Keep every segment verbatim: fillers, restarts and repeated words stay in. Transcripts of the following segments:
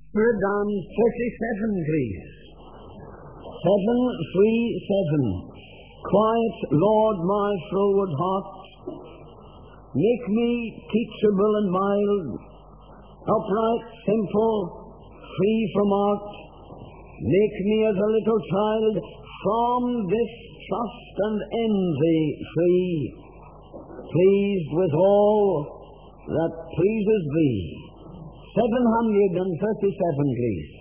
Down thirty-seven, please. Seven, three, seven. Quiet, Lord, my froward heart. Make me teachable and mild, upright, simple, free from art. Make me as a little child, from this trust and envy free, pleased with all that pleases thee. seven hundred thirty-seven, please.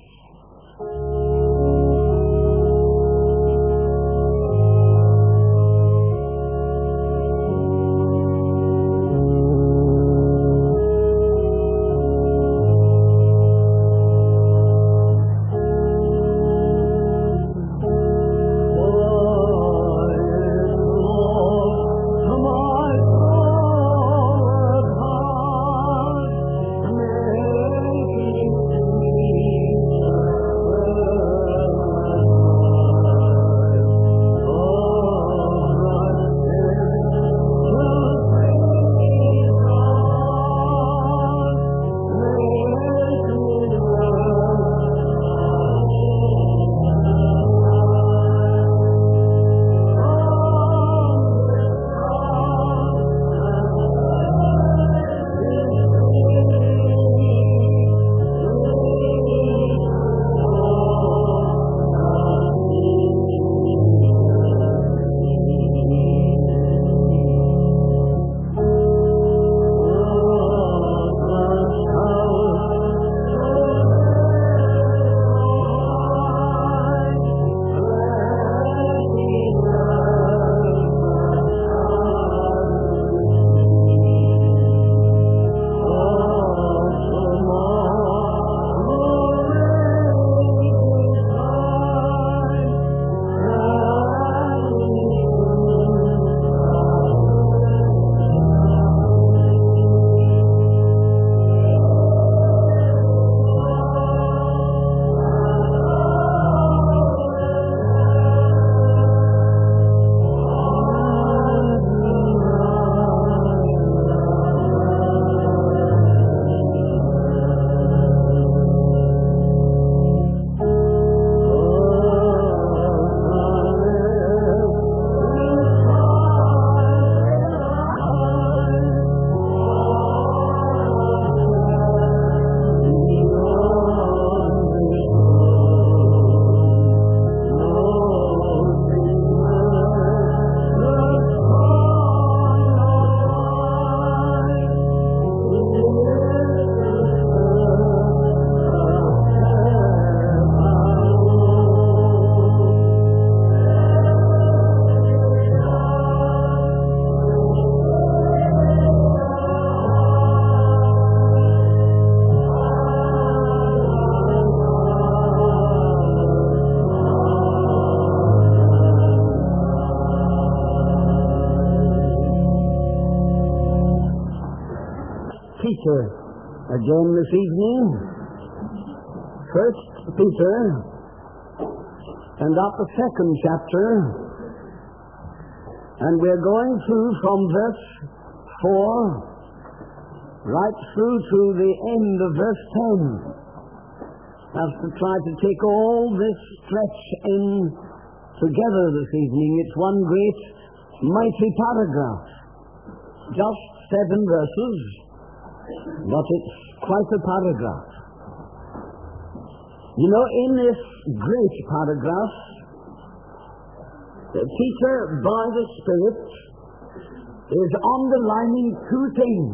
Peter again this evening. First Peter, and at the second chapter, and we're going through from verse four right through to the end of verse ten. Have to try to take all this stretch in together this evening. It's one great mighty paragraph, just seven verses, but it's quite a paragraph. You know, in this great paragraph, Peter, by the Spirit, is underlining two things.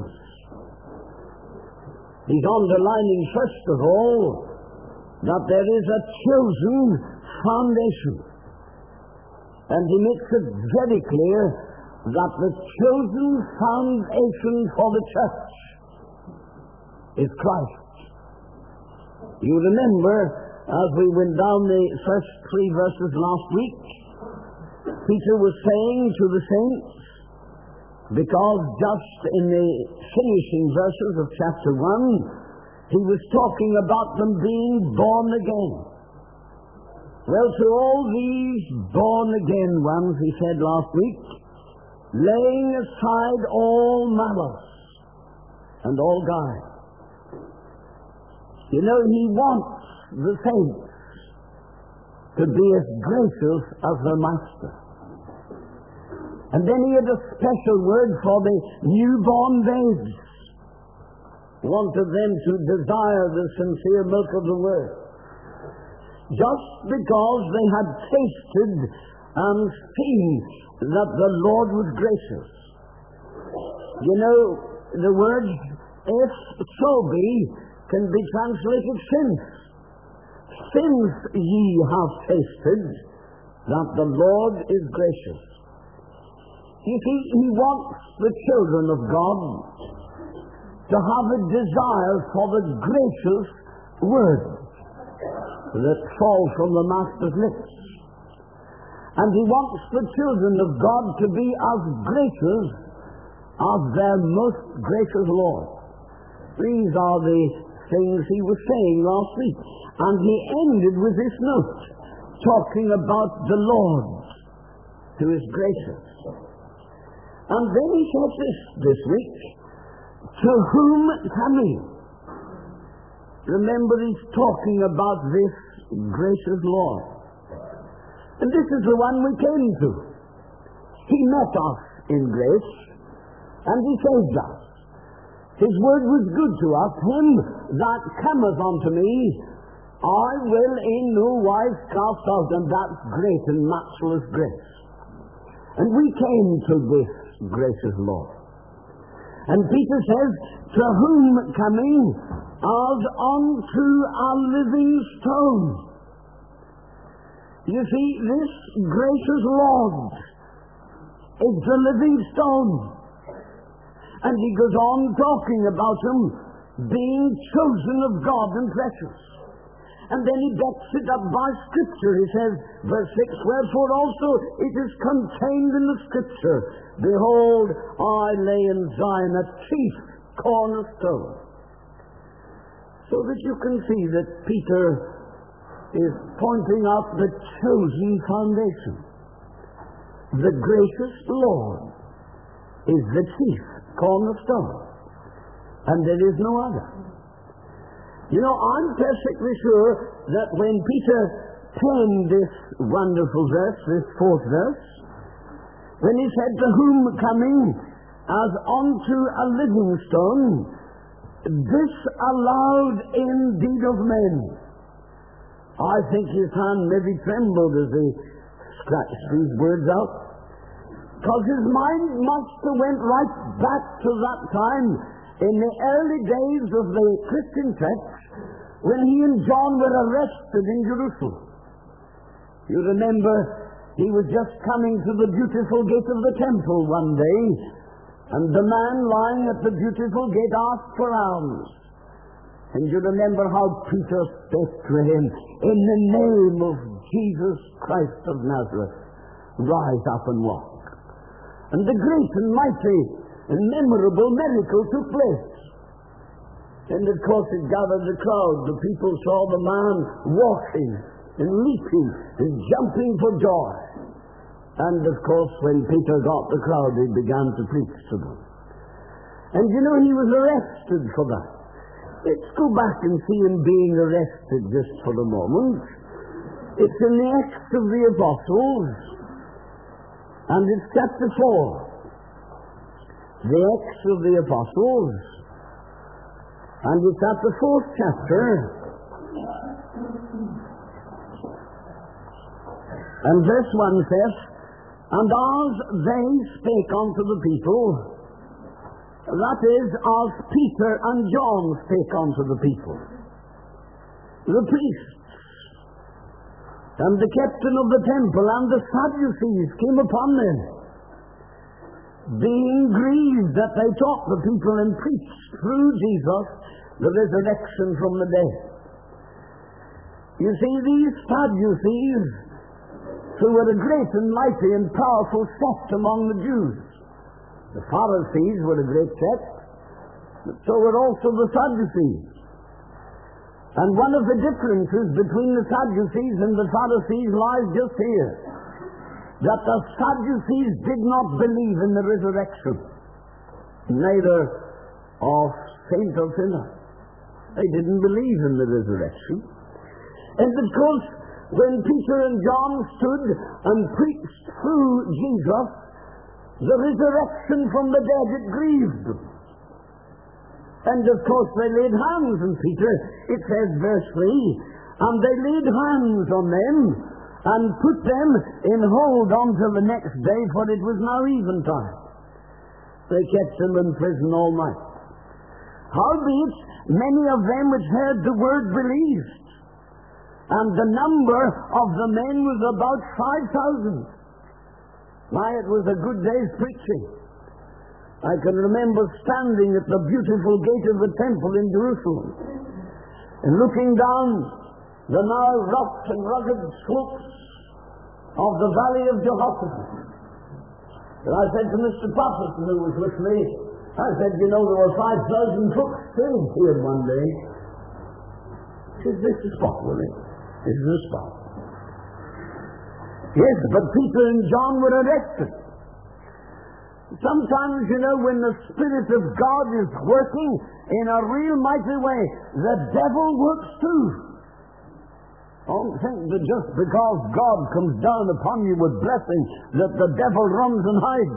He's underlining, first of all, that there is a chosen foundation. And he makes it very clear that the chosen foundation for the church is Christ. You remember, as we went down the first three verses last week, Peter was saying to the saints, because just in the finishing verses of chapter one, he was talking about them being born again. Well, to all these born again ones, he said last week, laying aside all malice and all guile. You know, He wants the saints to be as gracious as their Master. And then He had a special word for the newborn babes. He wanted them to desire the sincere milk of the Word. Just because they had tasted and seen that the Lord was gracious. You know, the word if so be can be translated since. Since ye have tasted that the Lord is gracious. You see, He wants the children of God to have a desire for the gracious word that falls from the Master's lips. And He wants the children of God to be as gracious as their most gracious Lord. These are the things He was saying last week. And He ended with this note, talking about the Lord who is gracious. And then He said this this week, to whom coming? Remember, He's talking about this gracious Lord. And this is the one we came to. He met us in grace, and He saved us. His word was good to us. Him that cometh unto me, I will in no wise cast out. And that's great and matchless grace. And we came to this gracious Lord. And Peter says, to whom coming? As unto a living stone. You see, this gracious Lord is the living stone. And he goes on talking about him being chosen of God and precious. And then he backs it up by Scripture. He says, verse six, wherefore also it is contained in the Scripture, behold, I lay in Zion a chief cornerstone. So that you can see that Peter is pointing out the chosen foundation. The gracious Lord is the chief cornerstone, and there is no other. You know, I'm perfectly sure that when Peter penned this wonderful verse, this fourth verse, when he said, to whom coming as unto a living stone, this allowed indeed of men. I think his hand maybe trembled as he scratched these words out, because his mind must have went right back to that time in the early days of the Christian church when he and John were arrested in Jerusalem. You remember, he was just coming to the beautiful gate of the temple one day, and the man lying at the beautiful gate asked for alms. And you remember how Peter spake to him, in the name of Jesus Christ of Nazareth, rise up and walk. And the great and mighty and memorable miracle took place. And of course it gathered the crowd. The people saw the man walking and leaping and jumping for joy. And of course when Peter got the crowd, he began to preach to them. And you know, he was arrested for that. Let's go back and see him being arrested just for a moment. It's in the Acts of the Apostles, and it's chapter four. The Acts of the Apostles, and it's at the fourth chapter, and verse one says, and as they spake unto the people, that is, as Peter and John spake unto the people, the priests, and the captain of the temple, and the Sadducees came upon them, being grieved that they taught the people and preached through Jesus the resurrection from the dead. You see, these Sadducees, who were a great and mighty and powerful sect among the Jews. The Pharisees were a great sect, but so were also the Sadducees. And one of the differences between the Sadducees and the Pharisees lies just here, that the Sadducees did not believe in the resurrection, neither of saint or sinner. They didn't believe in the resurrection. And of course, when Peter and John stood and preached through Jesus, the resurrection from the dead, it grieved them. And of course they laid hands on Peter. It says, verse three, and they laid hands on them and put them in hold until the next day, for it was now eventide. They kept them in prison all night. Howbeit, many of them which heard the word believed, and the number of the men was about five thousand. Why, it was a good day's preaching. I can remember standing at the beautiful gate of the temple in Jerusalem and looking down the now rough and rugged slopes of the valley of Jehoshaphat. And I said to Mister Patterson, who was with me, I said, you know, there were five thousand crooks killed here one day. He said, this is spot, Willie. This is the spot. Yes, but Peter and John were arrested. Sometimes, you know, when the Spirit of God is working in a real mighty way, the devil works too. Don't think that just because God comes down upon you with blessing that the devil runs and hides.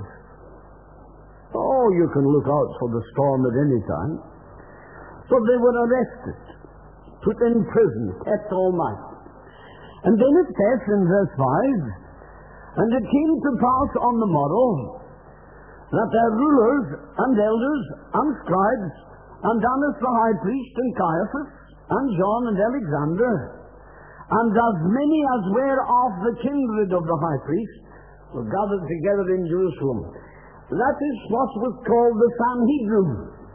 Oh, you can look out for the storm at any time. So they were arrested, put in prison, kept all night. And then it says in verse five, and it came to pass on the morrow that their rulers and elders and scribes and Annas the high priest and Caiaphas and John and Alexander and as many as were of the kindred of the high priest were gathered together in Jerusalem. That is what was called the Sanhedrin.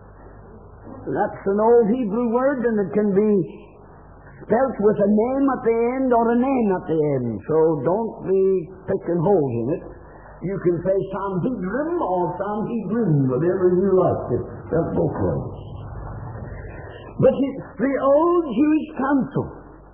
That's an old Hebrew word, and it can be spelt with a name at the end or a name at the end. So don't be picking holes in it. You can say Sanhedrin or Sanhedrin, whatever you like. That's both ways. But it's the old Jewish council.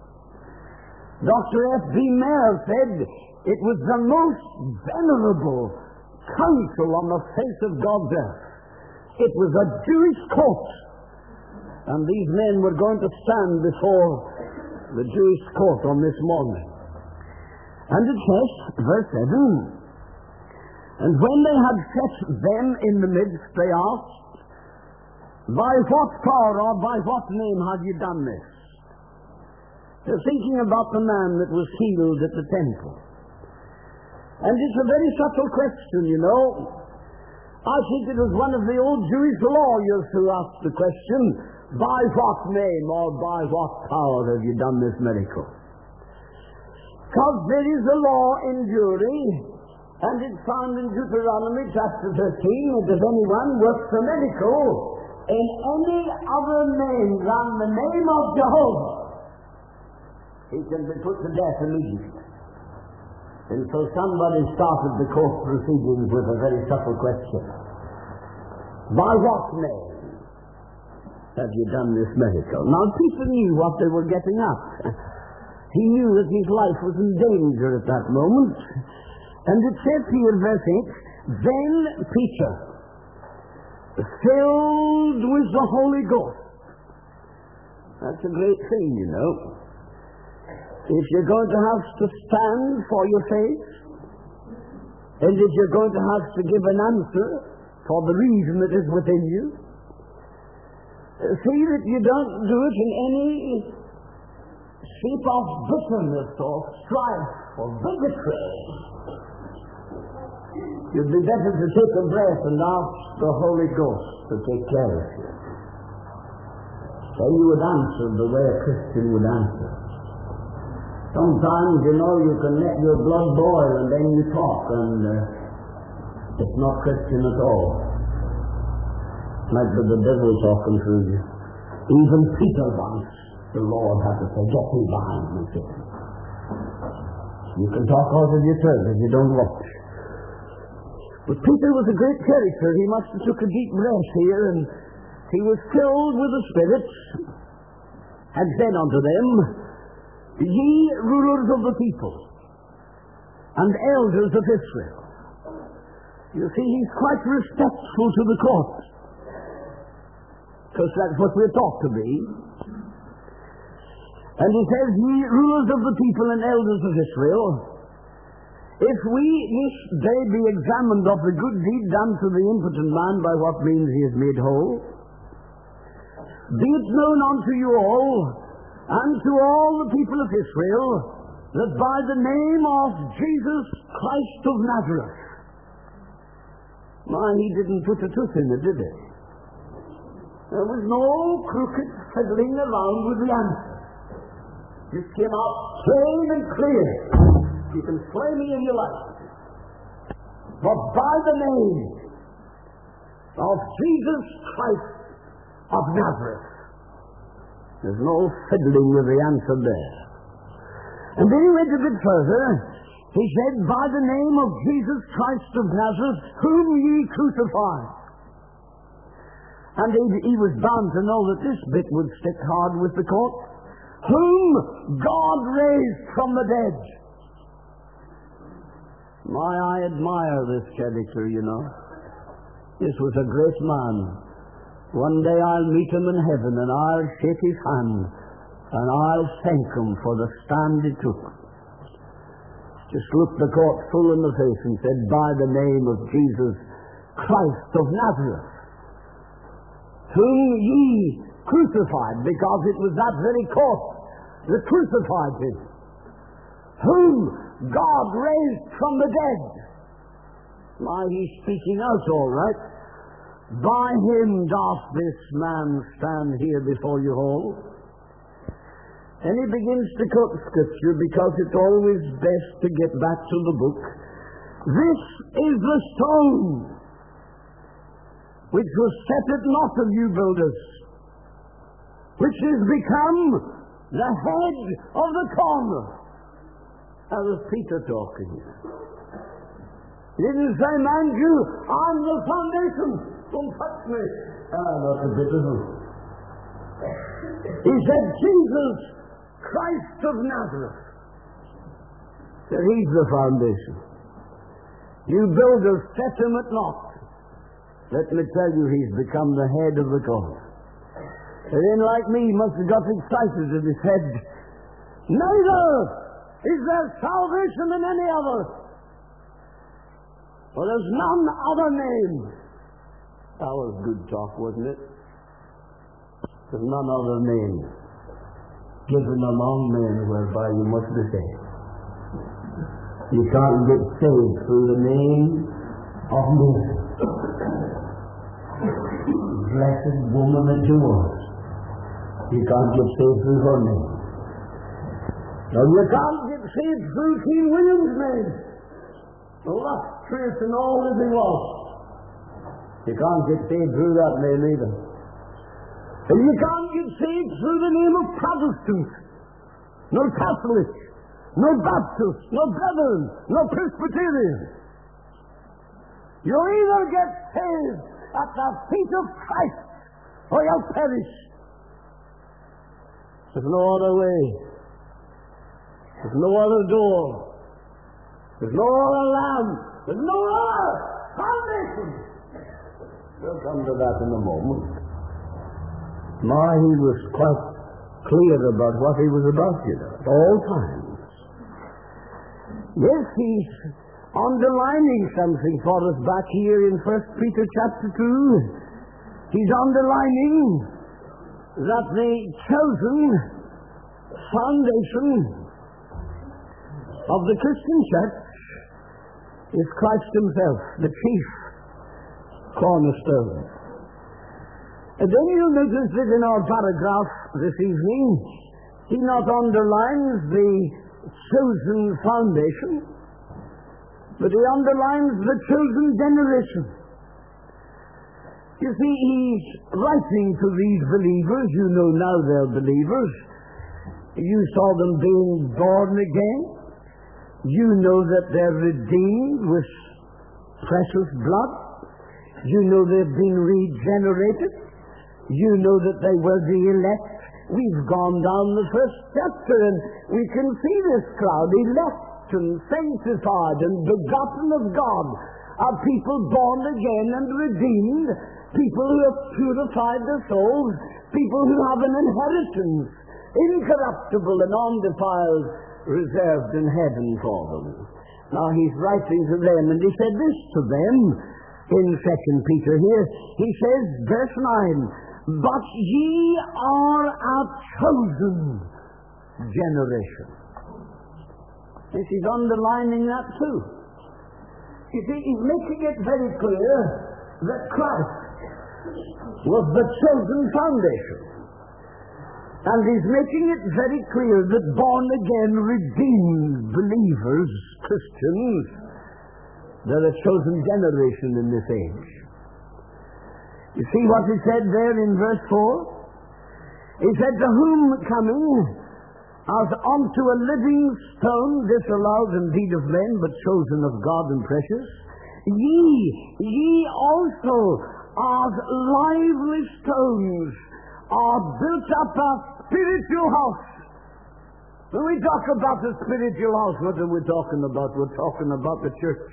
Doctor F B Mayer said it was the most venerable council on the face of God's earth. It was a Jewish court. And these men were going to stand before the Jewish court on this morning. And it says, verse seven, and when they had set them in the midst, they asked, by what power or by what name have you done this? They're thinking about the man that was healed at the temple. And it's a very subtle question, you know. I think it was one of the old Jewish lawyers who asked the question, by what name or by what power have you done this miracle? Because there is a law in Jewry, and it's found in Deuteronomy chapter thirteen, that if anyone works a miracle in any other name than the name of Jehovah, he can be put to death immediately. And so somebody started the court proceedings with a very subtle question. By what name have you done this miracle? Now Peter knew what they were getting at. He knew that his life was in danger at that moment. And it says here, verse eight, then Peter, filled with the Holy Ghost. That's a great thing, you know. If you're going to have to stand for your faith, and if you're going to have to give an answer for the reason that is within you, see that you don't do it in any shape of bitterness or strife or bigotry. You'd be better to take a breath and ask the Holy Ghost to take care of you. Then you would answer the way a Christian would answer. Sometimes, you know, you can let your blood boil and then you talk, and uh, it's not Christian at all. Might be the devil talking through you. Even Peter once, the Lord had to say, get me behind me, Satan. You can talk out of your turn if you don't watch. But Peter was a great character. He must have took a deep breath here, and he was filled with the Spirit, and said unto them, ye rulers of the people, and elders of Israel. You see, he's quite respectful to the court, because that's what we're taught to be. And he says, ye rulers of the people and elders of Israel, if we this day be examined of the good deed done to the impotent man by what means he is made whole, be it known unto you all, and to all the people of Israel, that by the name of Jesus Christ of Nazareth. My, he didn't put a tooth in it, did he? There was no crooked fiddling around with the answer. Just came out plain and clear. You can slay me in your life. But by the name of Jesus Christ of Nazareth. There's no fiddling with the answer there. And then he went a bit further. He said, by the name of Jesus Christ of Nazareth, whom ye crucified. And he, he was bound to know that this bit would stick hard with the court. Whom God raised from the dead. My, I admire this character, you know. This was a great man. One day I'll meet him in heaven and I'll shake his hand and I'll thank him for the stand he took. Just looked the court full in the face and said, by the name of Jesus Christ of Nazareth, whom ye crucified, because it was that very court that crucified him, whom God raised from the dead. My, he's speaking out all right. By him doth this man stand here before you all. And he begins to quote Scripture because it's always best to get back to the book. This is the stone which was set at naught of you builders, which is become the head of the corner. That was Peter talking. He didn't say, mind you, I'm the foundation. Don't touch me. Ah, that's a bit of it. He said, Jesus Christ of Nazareth. So he's the foundation. You builders set him at naught. Let me tell you, he's become the head of the corner. And then, like me, he must have got excited in his head. Neither is there salvation in any other. For there's none other name. That was good talk, wasn't it? There's none other name given among men whereby you must be saved. You can't get saved through the name of Mary. Blessed woman that you was. You can't get saved through her name. No, you can't get saved through King William's name. The illustrious and all that he was. You can't get saved through that name either. And you can't get saved through the name of Protestant, no Catholic, no Baptist, no Brethren, no Presbyterian. You either get saved at the feet of Christ or you'll perish. There's no other way. There's no other door. There's no other lamb. There's no other foundation. We'll come to that in a moment. My, he was quite clear about what he was about, you know, at all times. Yes, he's underlining something for us back here in First Peter chapter two. He's underlining that the chosen foundation of the Christian church is Christ himself, the chief cornerstone. And then you'll notice that in our paragraph this evening, he not underlines the chosen foundation, but he underlines the chosen generation. You see, he's writing to these believers. You know now they're believers. You saw them being born again. You know that they're redeemed with precious blood. You know they've been regenerated. You know that they were the elect. We've gone down the first chapter and we can see this crowd, elect and sanctified and begotten of God, are people born again and redeemed, people who have purified their souls, people who have an inheritance, incorruptible and undefiled, reserved in heaven for them. Now he's writing to them, and he said this to them in Second Peter here. He says, verse nine, but ye are a chosen generation. This is underlining that too. You see, he's making it very clear that Christ was the chosen foundation. And he's making it very clear that born-again, redeemed believers, Christians, they're a chosen generation in this age. You see what he said there in verse four? He said, to whom coming, as unto a living stone, disallowed indeed of men, but chosen of God and precious, ye, ye also, as lively stones, are built up a spiritual house. When we talk about the spiritual house, what are we talking about? We're talking about the church.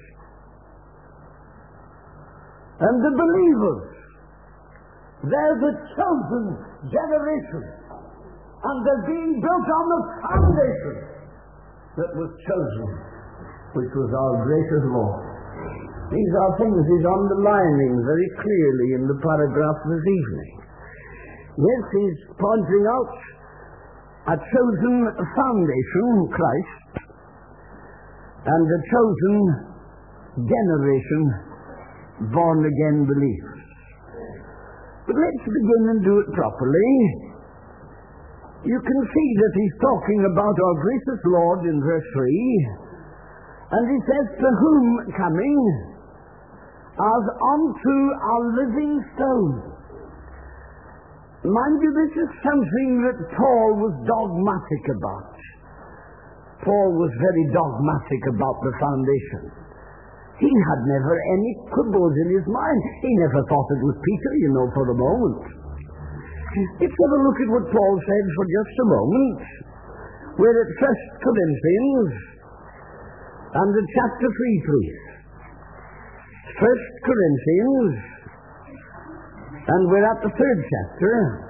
And the believers, they're the chosen generation. And they're being built on the foundation that was chosen, which was our gracious Lord. These are things he's underlining very clearly in the paragraph this evening. Yes, he's pointing out a chosen foundation, Christ, and a chosen generation, born-again believers. But let's begin and do it properly. You can see that he's talking about our gracious Lord in verse three, and he says, to whom coming, as unto a living stone. Mind you, this is something that Paul was dogmatic about. Paul was very dogmatic about the foundation. He had never any quibbles in his mind. He never thought it was Peter, you know, for a moment. Let's have a look at what Paul said for just a moment. We're at First Corinthians, and in chapter three, please. First Corinthians, and we're at the third chapter.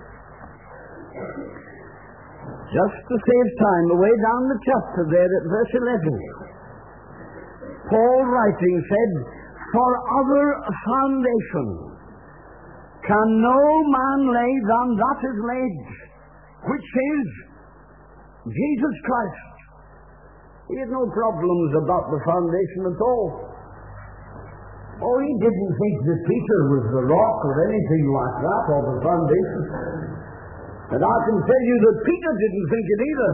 Just to save time, away down the chapter there at verse eleven. Paul writing said, for other foundation can no man lay than that is laid, which is Jesus Christ. He had no problems about the foundation at all. Oh, he didn't think that Peter was the rock or anything like that, or the foundation. And I can tell you that Peter didn't think it either.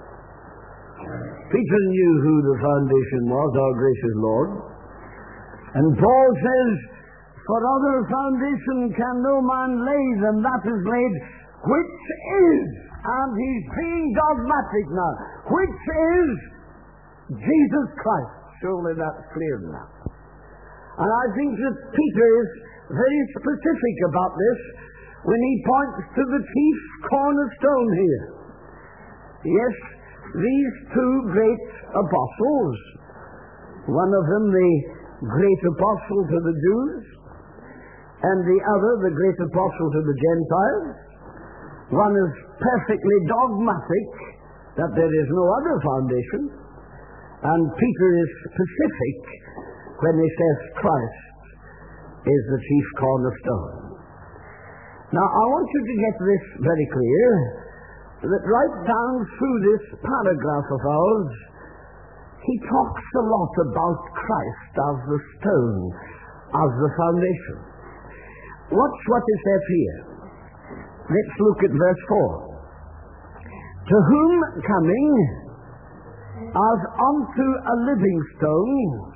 Peter knew who the foundation was, our gracious Lord. And Paul says, for other foundation can no man lay than that is laid, which is, and he's being dogmatic now, which is Jesus Christ. Surely that's clear now. And I think that Peter is very specific about this when he points to the chief cornerstone here. Yes, these two great apostles, one of them the great apostle to the Jews, and the other the great apostle to the Gentiles. One is perfectly dogmatic that there is no other foundation, and Peter is specific when he says Christ is the chief cornerstone. Now, I want you to get this very clear, that right down through this paragraph of ours, he talks a lot about Christ as the stone, as the foundation. Watch what he says here. Let's look at verse four. To whom coming, as unto a living stone,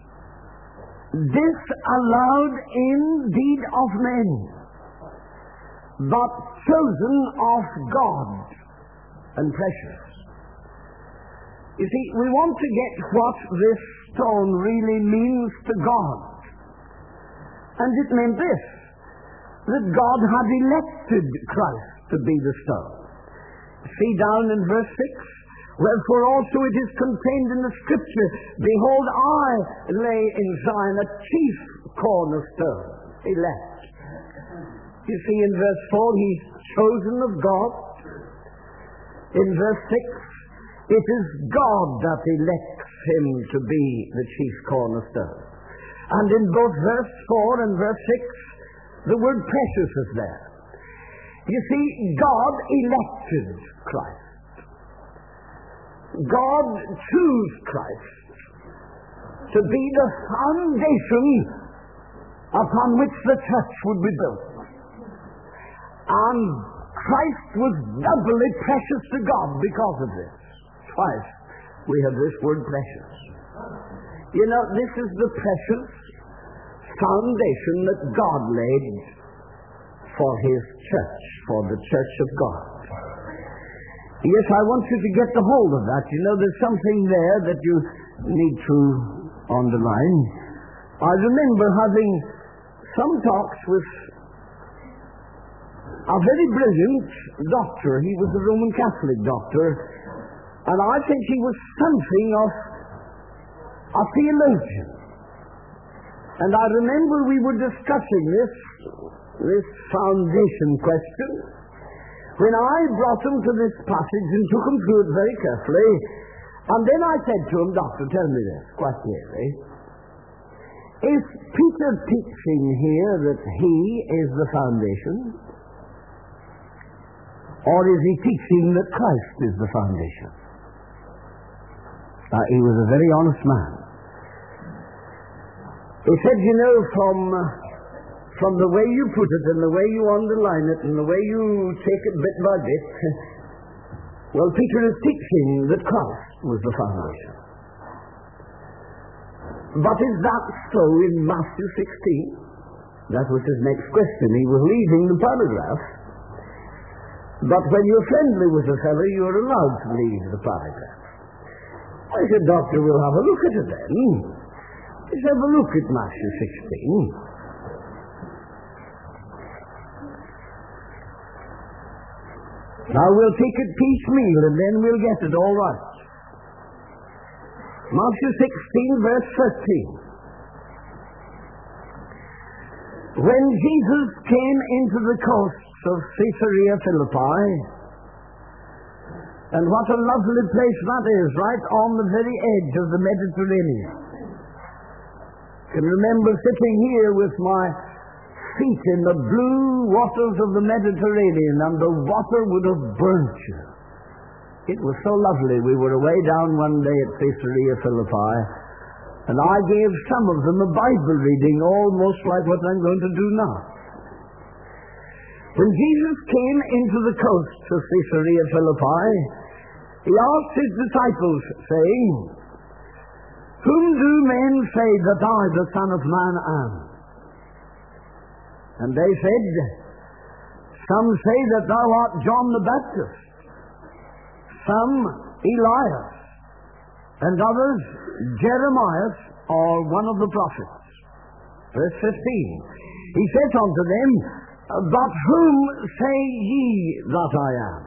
disallowed indeed of men, but chosen of God and precious. You see, we want to get what this stone really means to God. And it meant this, that God had elected Christ to be the stone. See down in verse six, wherefore also it is contained in the Scripture, behold, I lay in Zion a chief cornerstone, elect. You see in verse four, he's chosen of God, In verse six, it is God that elects him to be the chief cornerstone. And in both verse four and verse six, the word precious is there. You see, God elected Christ. God chose Christ to be the foundation upon which the church would be built. And Christ was doubly precious to God because of this. Twice we have this word precious. You know, this is the precious foundation that God laid for his church, for the church of God. Yes, I want you to get the hold of that. You know, there's something there that you need to underline. I remember having some talks with a very brilliant doctor. He was a Roman Catholic doctor, and I think he was something of a theologian. And I remember we were discussing this, this foundation question, when I brought him to this passage and took him through it very carefully. And then I said to him, Doctor, tell me this, quite clearly. Is Peter teaching here that he is the foundation? Or is he teaching that Christ is the foundation? Uh, he was a very honest man. He said, you know, from, uh, from the way you put it and the way you underline it and the way you take it bit by bit, well, Peter is teaching that Christ was the foundation. But is that so in Matthew sixteen? That was his next question. He was leaving the paragraph. But when you're friendly with a fellow, you're allowed to leave the paragraph. I said, Doctor, we'll have a look at it then. Let's have a look at Matthew sixteen. Now we'll take it piecemeal and then we'll get it all right. Matthew sixteen, verse thirteen. When Jesus came into the coasts of Caesarea Philippi, and what a lovely place that is, right on the very edge of the Mediterranean. I can remember sitting here with my feet in the blue waters of the Mediterranean, and the water would have burnt you. It was so lovely. We were away down one day at Caesarea Philippi, and I gave some of them a Bible reading, almost like what I'm going to do now. When Jesus came into the coasts of Caesarea Philippi, he asked his disciples, saying, Whom do men say that I, the Son of Man, am? And they said, Some say that thou art John the Baptist, some Elias, and others Jeremiah or one of the prophets. Verse fifteen. He said unto them, But whom say ye that I am?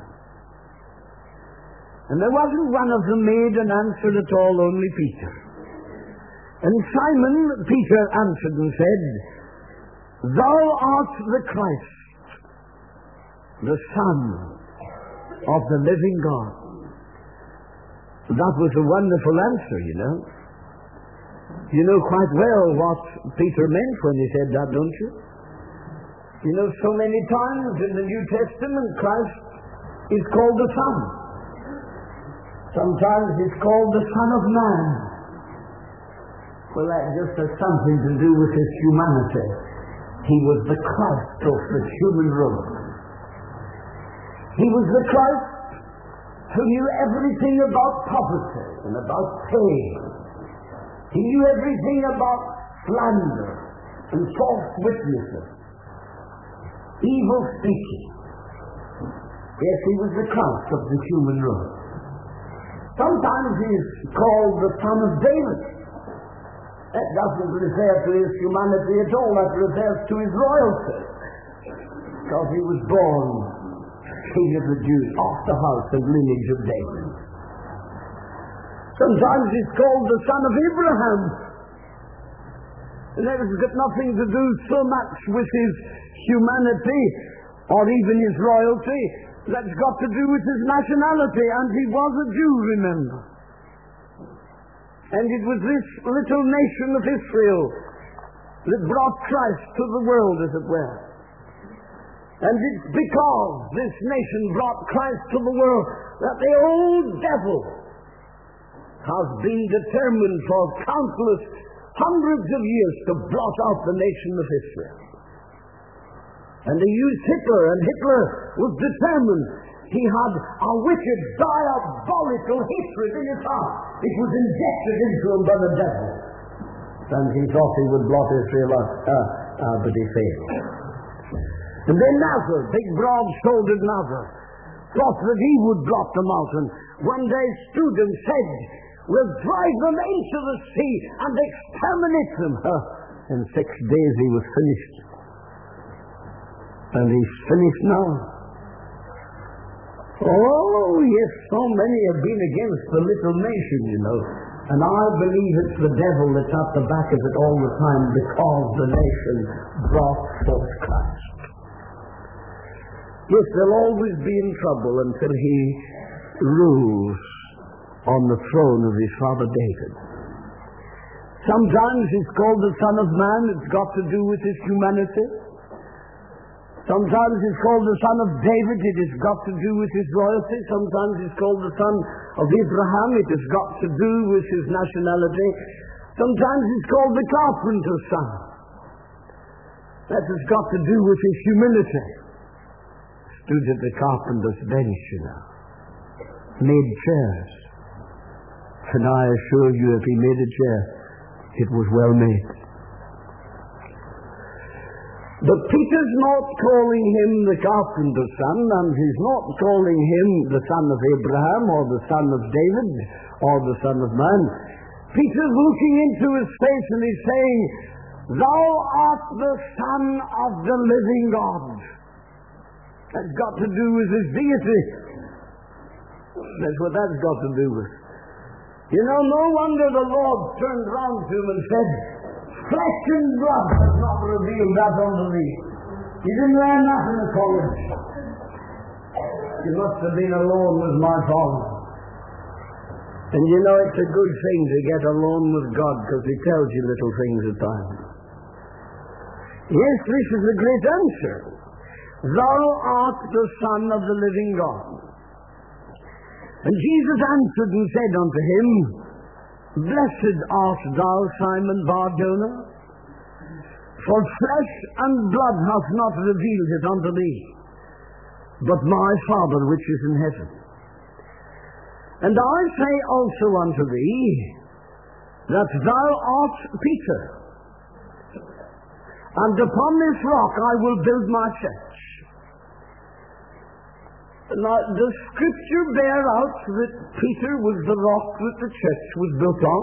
And there wasn't one of them made an answer at all, only Peter. And Simon Peter answered and said, Thou art the Christ, the Son of the living God. That was a wonderful answer, you know. You know quite well what Peter meant when he said that, don't you? You know, so many times in the New Testament, Christ is called the Son. Sometimes he's called the Son of Man. Well, that just has something to do with his humanity. He was the Christ of the human race. He was the Christ who knew everything about poverty and about pain. He knew everything about slander and false witnesses, evil speaking. Yes, he was the Christ of the human race. Sometimes he is called the Son of David. That doesn't refer to his humanity at all. That refers to his royalty, because he was born King of the Jews, of the house and lineage of David. Sometimes he's called the Son of Abraham. And that has got nothing to do so much with his humanity or even his royalty. That's got to do with his nationality, and he was a Jew, remember. And it was this little nation of Israel that brought Christ to the world, as it were. And it's because this nation brought Christ to the world that the old devil has been determined for countless hundreds of years to blot out the nation of Israel. And they used Hitler, and Hitler was determined. He had a wicked, diabolical hatred in his heart. It was injected into him by the devil. And he thought he would blot Israel out, uh, uh, but he failed. And then Nazar, big broad-shouldered Nazar, thought that he would blot them out. And one day stood and said, "We'll drive them into the sea and exterminate them." Uh, in six days he was finished. And he's finished now. Oh, yes, so many have been against the little nation, you know. And I believe it's the devil that's at the back of it all the time, because the nation brought forth Christ. Yes, they'll always be in trouble until he rules on the throne of his father David. Sometimes he's called the Son of Man. It's got to do with his humanity. Sometimes he's called the Son of David. It has got to do with his royalty. Sometimes he's called the Son of Abraham. It has got to do with his nationality. Sometimes he's called the carpenter's son. That has got to do with his humility. Stood at the carpenter's bench, you know. Made chairs. And I assure you, if he made a chair, it was well made. But Peter's not calling him the carpenter's son, and he's not calling him the son of Abraham, or the son of David, or the son of man. Peter's looking into his face and he's saying, "Thou art the Son of the living God." That's got to do with his deity. That's what that's got to do with. You know, no wonder the Lord turned round to him and said, "Flesh and blood has not revealed that unto thee." You didn't learn that in the college. You must have been alone with my Father. And you know, it's a good thing to get alone with God, because he tells you little things at times. Yes, this is a great answer. "Thou art the Son of the living God." And Jesus answered and said unto him, "Blessed art thou, Simon Bar-Jonah, for flesh and blood hath not revealed it unto thee, but my Father which is in heaven. And I say also unto thee, that thou art Peter, and upon this rock I will build my church." Now, the Scripture bear out that Peter was the rock that the church was built on.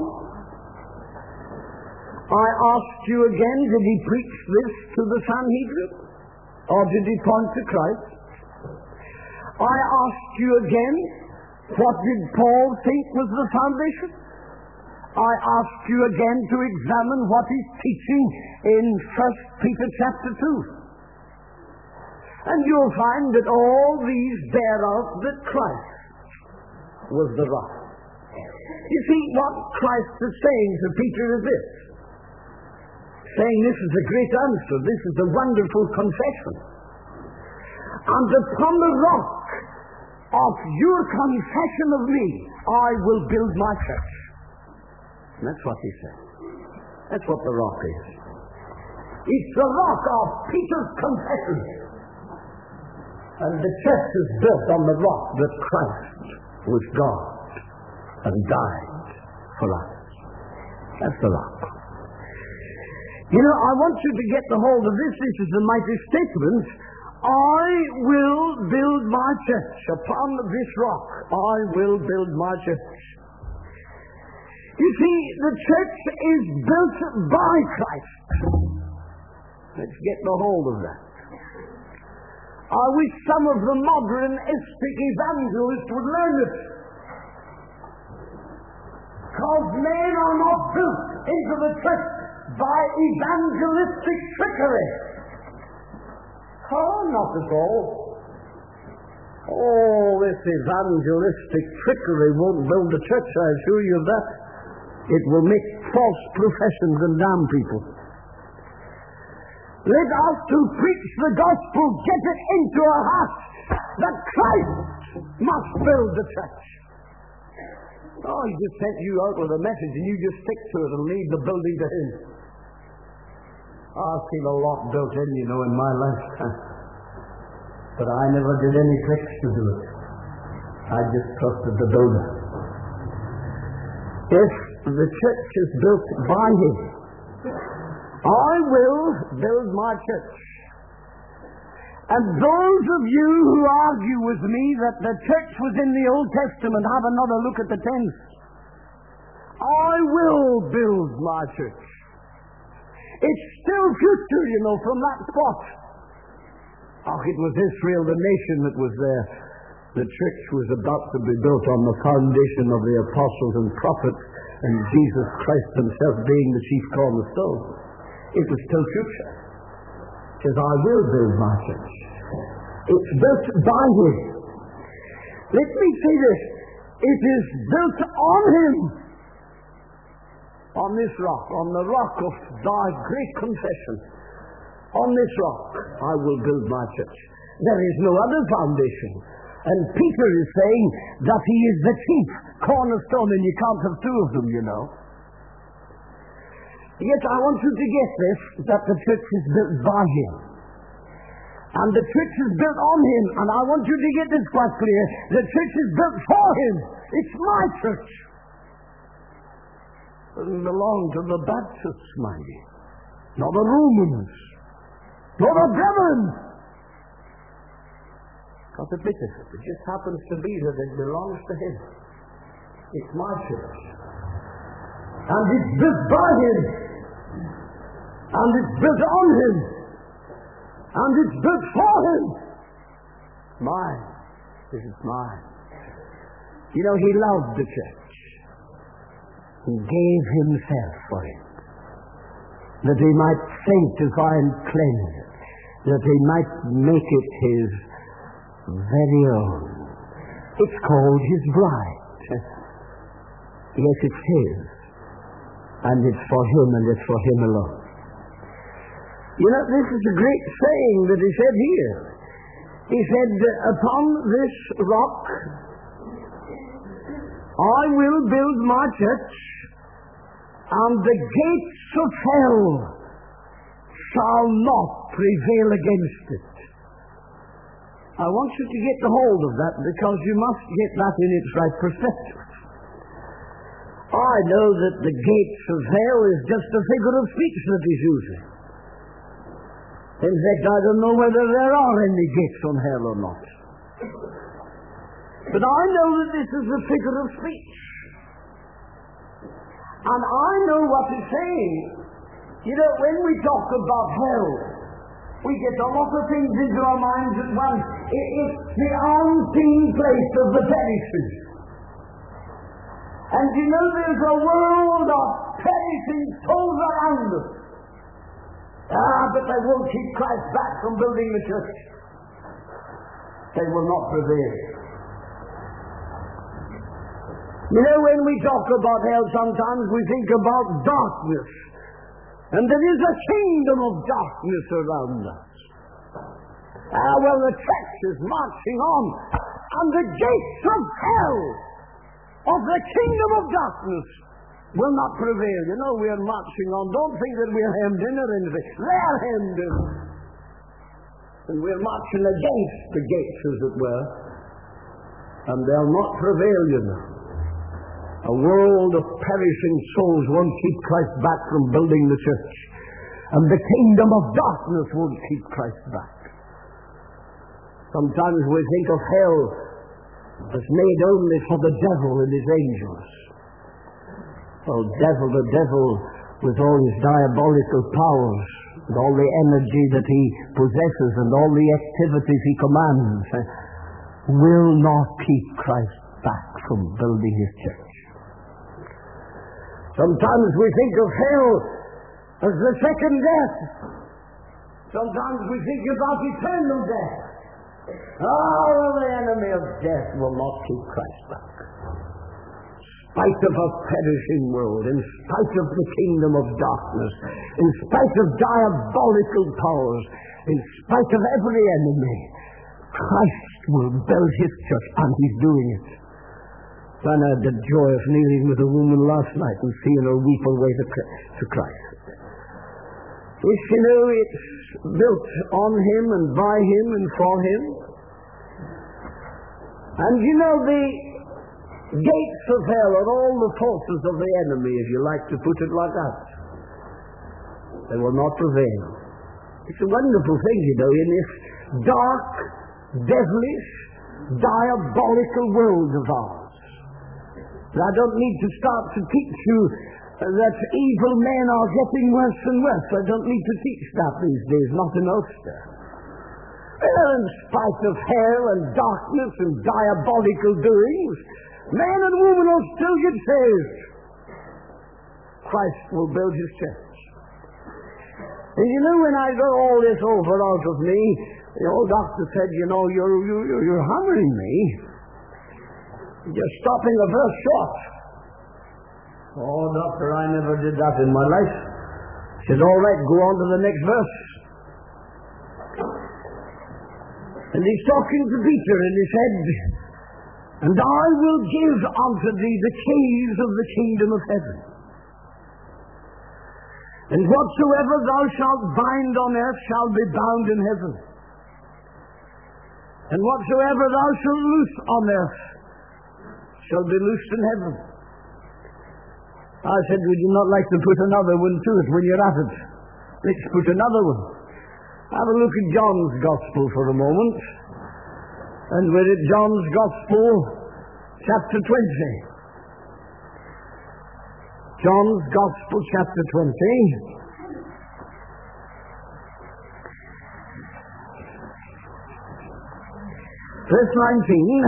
I ask you again, did he preach this to the Sanhedrin? Or did he point to Christ? I ask you again, what did Paul think was the foundation? I ask you again to examine what he's teaching in First Peter chapter two. And you'll find that all these bear out that Christ was the rock. You see, what Christ is saying to Peter is this. Saying, this is a great answer, this is a wonderful confession. And upon the rock of your confession of me, I will build my church. And that's what he said. That's what the rock is. It's the rock of Peter's confession. And the church is built on the rock that Christ was God and died for us. That's the rock. You know, I want you to get the hold of this. This is a mighty statement. I will build my church. Upon this rock, I will build my church. You see, the church is built by Christ. Let's get the hold of that. I wish some of the modernistic evangelists would learn it. Because men are not built into the church by evangelistic trickery. Oh, not at all. Oh, this evangelistic trickery won't build the church, I assure you of that. It will make false professions and damn people. Let us who preach the gospel get it into our hearts that Christ must build the church. Oh, he just sent you out with a message and you just stick to it and leave the building to him. I've seen a lot built in, you know, in my lifetime. But I never did any tricks to do it. I just trusted the builder. If the church is built by him, I will build my church. And those of you who argue with me that the church was in the Old Testament, have another look at the tense. I will build my church. It's still future, you know, from that spot. Oh, it was Israel, the nation, that was there. The church was about to be built on the foundation of the apostles and prophets, and Jesus Christ himself being the chief cornerstone. It was still future. It says, I will build my church. It's built by him. Let me say this. It is built on him. On this rock, on the rock of thy great confession. On this rock I will build my church. There is no other foundation. And Peter is saying that he is the chief cornerstone, and you can't have two of them, you know. Yet I want you to get this, that the church is built by him. And the church is built on him, and I want you to get this quite clear. The church is built for him. It's my church. It doesn't belong to the Baptists, mind you. Nor the Romans. Nor the Brethren. Not the British. It just happens to be that it belongs to him. It's my church. And it's built by him. And it's built on him. And it's built for him. Mine. This is mine. You know, he loved the church. He gave himself for it. That he might sanctify and cleanse it. That he might make it his very own. It's called his bride. Yes, it's his. And it's for him, and it's for him alone. You know, this is a great saying that he said here. He said, upon this rock I will build my church, and the gates of hell shall not prevail against it. I want you to get the hold of that, because you must get that in its right perspective. I know that the gates of hell is just a figure of speech that he's using. In fact, I don't know whether there are any gates on hell or not. But I know that this is a figure of speech. And I know what he's saying. You know, when we talk about hell, we get a lot of things into our minds at once. It's the unseen place of the perishing. And you know, there's a world of perishing souls around us. Ah, but they won't keep Christ back from building the church. They will not prevail. You know, when we talk about hell, sometimes we think about darkness. And there is a kingdom of darkness around us. Ah, well, the church is marching on, and the gates of hell, of the kingdom of darkness, will not prevail. You know, we are marching on. Don't think that we're hemmed in or anything. They're hemmed in. And we're marching against the gates, as it were. And they'll not prevail, you know. A world of perishing souls won't keep Christ back from building the church. And the kingdom of darkness won't keep Christ back. Sometimes we think of hell as made only for the devil and his angels. Oh, devil, the devil, with all his diabolical powers, and all the energy that he possesses, and all the activities he commands, will not keep Christ back from building his church. Sometimes we think of hell as the second death. Sometimes we think about eternal death. Oh, the enemy of death will not keep Christ back. In spite of a perishing world, in spite of the kingdom of darkness, in spite of diabolical powers, in spite of every enemy, Christ will build his church, and he's doing it. And I had the joy of kneeling with a woman last night and seeing her weep her way to Christ. Which, you know, it's built on him and by him and for him. And you know, the gates of hell are all the forces of the enemy, if you like to put it like that. They will not prevail. It's a wonderful thing, you know, in this dark, devilish, diabolical world of ours. I don't need to start to teach you that evil men are getting worse and worse. I don't need to teach that these days, not in Ulster. Well, in spite of hell and darkness and diabolical doings, men and women will still get saved. Christ will build his church. And you know, when I got all this over out of me, the old doctor said, you know, you're, you're, you're hammering me. You're stopping a verse short. Oh, doctor, I never did that in my life. He said, all right, go on to the next verse. And he's talking to Peter, and he said, and I will give unto thee the keys of the kingdom of heaven. And whatsoever thou shalt bind on earth shall be bound in heaven. And whatsoever thou shalt loose on earth shall be loosed in heaven. I said, would you not like to put another one to it when you're at it? Let's put another one. Have a look at John's Gospel for a moment. And we're at John's Gospel, chapter twenty. John's Gospel, chapter twenty. Verse nineteen.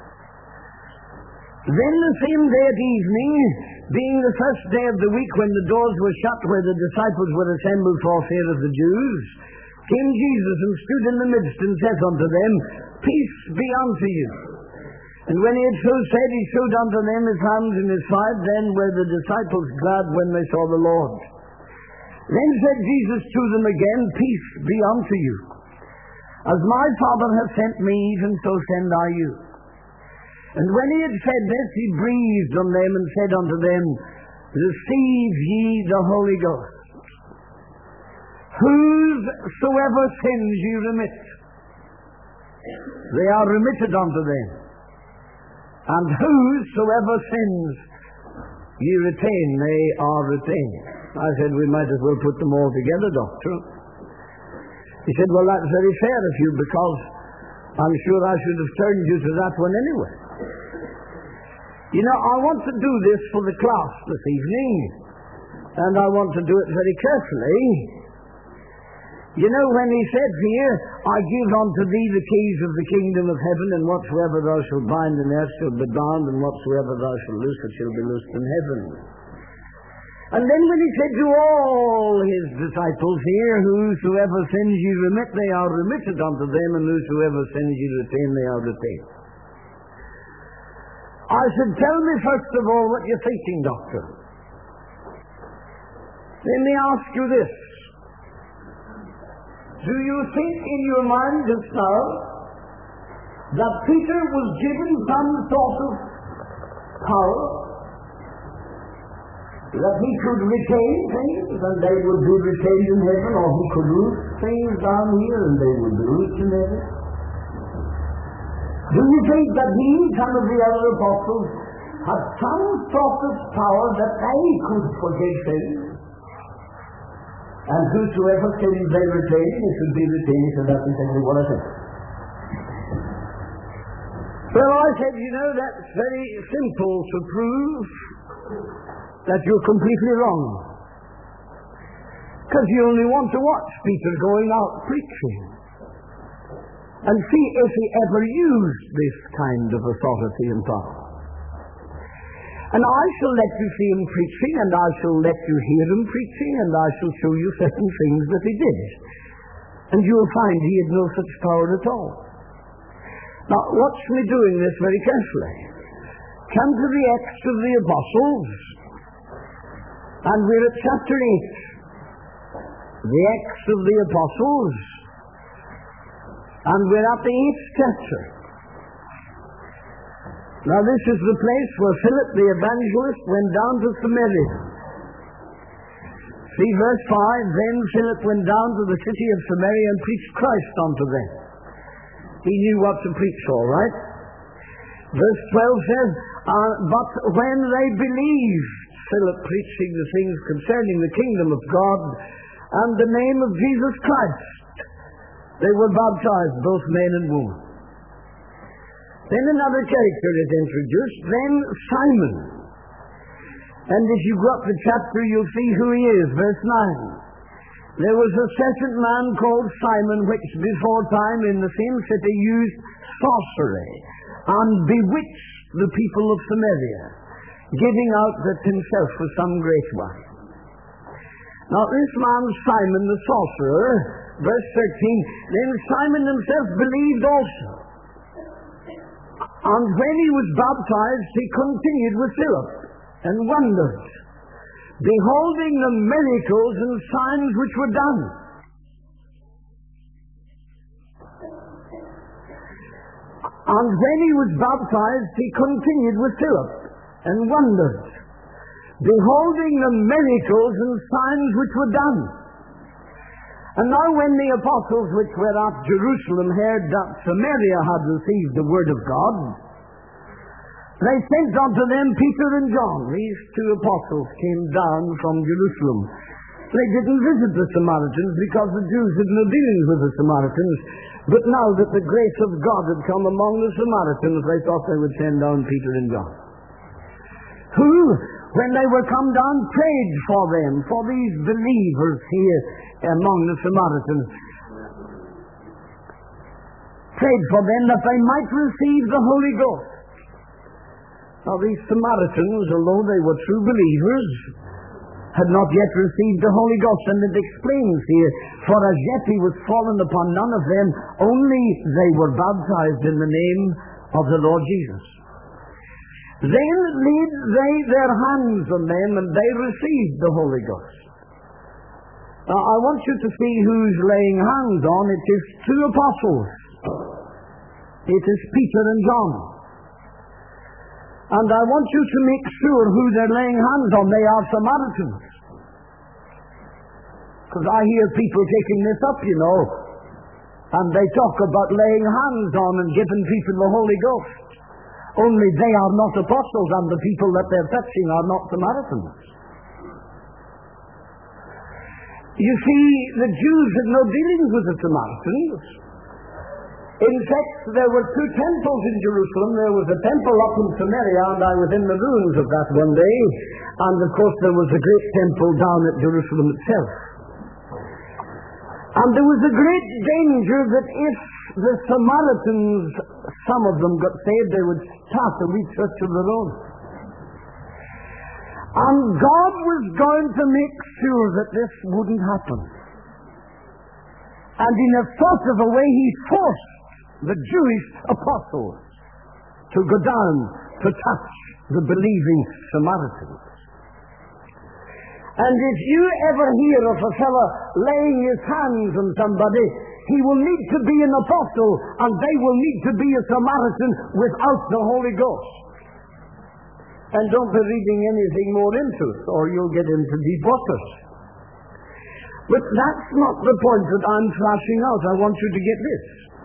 Then the same day at evening, being the first day of the week when the doors were shut where the disciples were assembled for fear of the Jews, came Jesus and stood in the midst and said unto them, Peace be unto you. And when he had so said, he showed unto them his hands and his side. Then were the disciples glad when they saw the Lord. Then said Jesus to them again, Peace be unto you. As my Father hath sent me, even so send I you. And when he had said this, he breathed on them and said unto them, Receive ye the Holy Ghost. Whosoever sins ye remit, they are remitted unto them. And whosoever sins ye retain, they are retained. I said, we might as well put them all together, Doctor. He said, well, that's very fair of you, because I'm sure I should have turned you to that one anyway. You know, I want to do this for the class this evening, and I want to do it very carefully. You know, when he said here, I give unto thee the keys of the kingdom of heaven, and whatsoever thou shalt bind on earth shall be bound, and whatsoever thou shalt loose it shall be loosed in heaven. And then when he said to all his disciples here, whosoever sins ye remit, they are remitted unto them, and whosoever sins ye retain, they are retained. I said, tell me first of all what you're thinking, Doctor. Let me ask you this. Do you think in your mind just now that Peter was given some sort of power that he could retain things and they would be retained in heaven, or he could loose things down here and they would be loosed in heaven? Do you think that he, some of the other apostles, had some sort of power that they could forgive things? And whosoever sins they retain, they should be retained, so that's exactly what I said. Well, I said, you know, that's very simple to prove that you're completely wrong. Because you only want to watch Peter going out preaching and see if he ever used this kind of authority and power. And I shall let you see him preaching, and I shall let you hear him preaching, and I shall show you certain things that he did. And you'll find he had no such power at all. Now, watch me doing this very carefully. Come to the Acts of the Apostles, and we're at chapter eight. The Acts of the Apostles, and we're at the eighth chapter. Now, this is the place where Philip the evangelist went down to Samaria. See verse five, then Philip went down to the city of Samaria and preached Christ unto them. He knew what to preach, all right. Verse twelve says, uh, but when they believed, Philip preaching the things concerning the kingdom of God and the name of Jesus Christ, they were baptized, both men and women. Then another character is introduced, then Simon. And if you go up the chapter, you'll see who he is. Verse nine. There was a certain man called Simon, which before time in the same city used sorcery, and bewitched the people of Samaria, giving out that himself was some great one. Now this man Simon the sorcerer, verse thirteen, then Simon himself believed also. And when he was baptized, he continued with Philip, and wondered, beholding the miracles and signs which were done. And when he was baptized, he continued with Philip, and wondered, beholding the miracles and signs which were done. And now when the apostles which were at Jerusalem heard that Samaria had received the word of God, they sent unto them Peter and John. These two apostles came down from Jerusalem. They didn't visit the Samaritans because the Jews had no dealings with the Samaritans. But now that the grace of God had come among the Samaritans, they thought they would send down Peter and John, who, when they were come down, prayed for them, for these believers here among the Samaritans. Prayed for them that they might receive the Holy Ghost. Now these Samaritans, although they were true believers, had not yet received the Holy Ghost. And it explains here, for as yet he was fallen upon none of them, only they were baptized in the name of the Lord Jesus. Then laid they their hands on them, and they received the Holy Ghost. Now I want you to see who's laying hands on. It is two apostles. It is Peter and John. And I want you to make sure who they're laying hands on. They are Samaritans. Because I hear people taking this up, you know, and they talk about laying hands on and giving people the Holy Ghost. Only they are not apostles, and the people that they're touching are not Samaritans. You see, the Jews had no dealings with the Samaritans. In fact, there were two temples in Jerusalem. There was a temple up in Samaria, and I was in the ruins of that one day. And of course there was a great temple down at Jerusalem itself. And there was a great danger that if the Samaritans, some of them got saved, they would start a wee church of their own. And God was going to make sure that this wouldn't happen. And in a sort of a way, he forced the Jewish apostles to go down to touch the believing Samaritans. And if you ever hear of a fellow laying his hands on somebody, he will need to be an apostle, and they will need to be a Samaritan without the Holy Ghost. And don't be reading anything more into it, or you'll get into deep waters. But that's not the point that I'm flashing out. I want you to get this.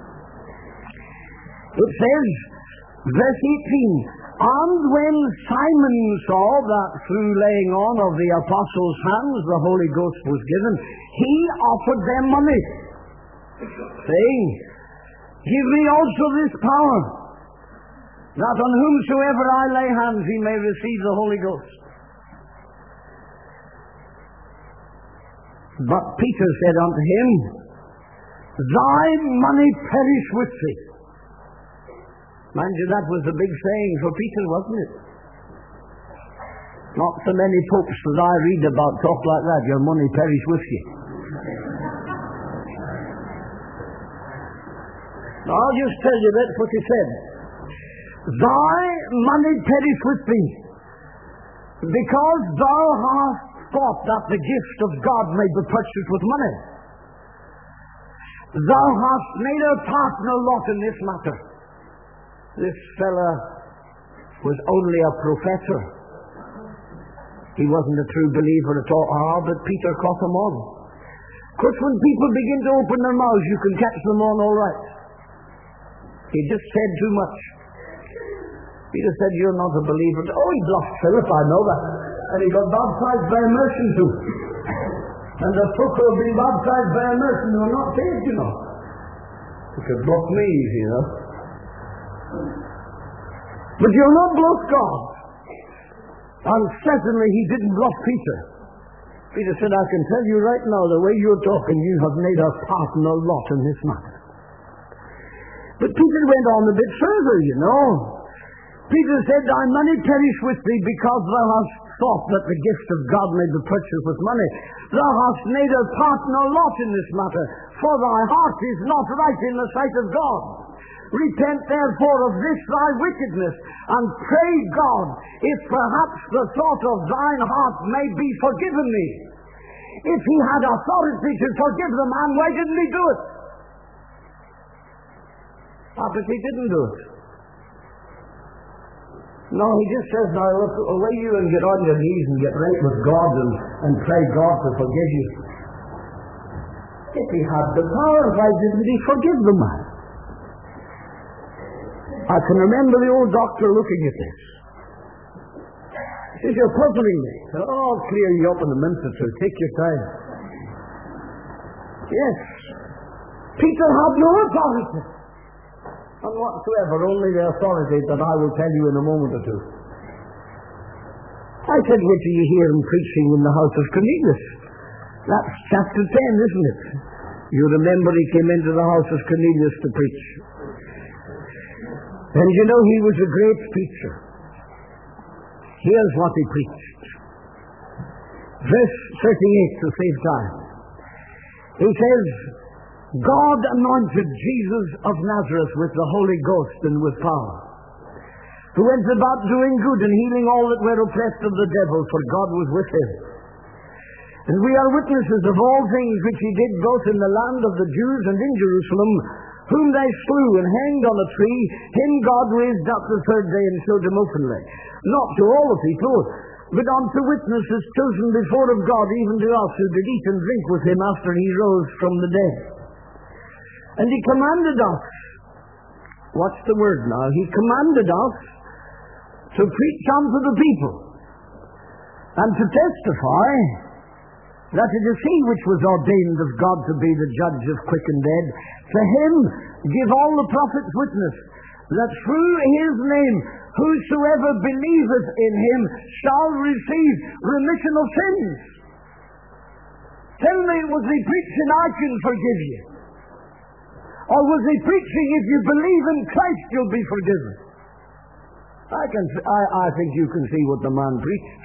It says, verse eighteen, and when Simon saw that through laying on of the apostles' hands the Holy Ghost was given, he offered them money, saying, give me also this power, that on whomsoever I lay hands he may receive the Holy Ghost. But Peter said unto him, thy money perish with thee. Mind you, that was a big saying for Peter, wasn't it? Not so many popes that I read about talk like that, your money perish with you. Now, I'll just tell you that's what he said. Thy money perish with thee, because thou hast thought that the gift of God may be purchased with money. Thou hast neither part nor lot in this matter. This fella was only a professor. He wasn't a true believer at all. Ah, but Peter caught him on. Of course, when people begin to open their mouths, you can catch them on all right. He just said too much. Peter said, you're not a believer. Oh, he bluffed Philip, I know that. And he got baptized by immersion too. And the folk who have been baptized by immersion were not saved, you know. He could bluff me, you know. But you'll not bluff God. And certainly he didn't bluff Peter. Peter said, I can tell you right now, the way you're talking, you have made a part and a lot in this matter. But Peter went on a bit further, you know. Peter said, thy money perish with thee, because thou hast thought that the gift of God may be purchased with money. Thou hast neither part nor lot in this matter, for thy heart is not right in the sight of God. Repent therefore of this thy wickedness, and pray God, if perhaps the thought of thine heart may be forgiven thee. If he had authority to forgive the man, why didn't he do it? Ah, but he didn't do it. No, he just says, now look, away you and get on your knees and get right with God and, and pray God to forgive you. If he had the power, why didn't he forgive the man? I can remember the old doctor looking at this. He says, you're puzzling me. I said, oh, I'll clear you up in a minute or two. Take your time. Yes. Peter had no authority. And whatsoever, only the authority that I will tell you in a moment or two. I said, what do you hear him preaching in the house of Cornelius? That's chapter ten, isn't it? You remember he came into the house of Cornelius to preach. And you know, he was a great preacher. Here's what he preached. Verse thirty-eight, to save time. He says, God anointed Jesus of Nazareth with the Holy Ghost and with power, who went about doing good and healing all that were oppressed of the devil, for God was with him. And we are witnesses of all things which he did both in the land of the Jews and in Jerusalem, whom they slew and hanged on a tree. Him God raised up the third day and showed him openly, not to all the people, but unto witnesses chosen before of God, even to us who did eat and drink with him after he rose from the dead. And he commanded us, what's the word now? He commanded us to preach unto the people, and to testify that it is he which was ordained of God to be the judge of quick and dead. To him give all the prophets witness, that through his name whosoever believeth in him shall receive remission of sins. Tell me, was he preaching, I can forgive you? Or was he preaching, if you believe in Christ, you'll be forgiven? I can. I, I think you can see what the man preached.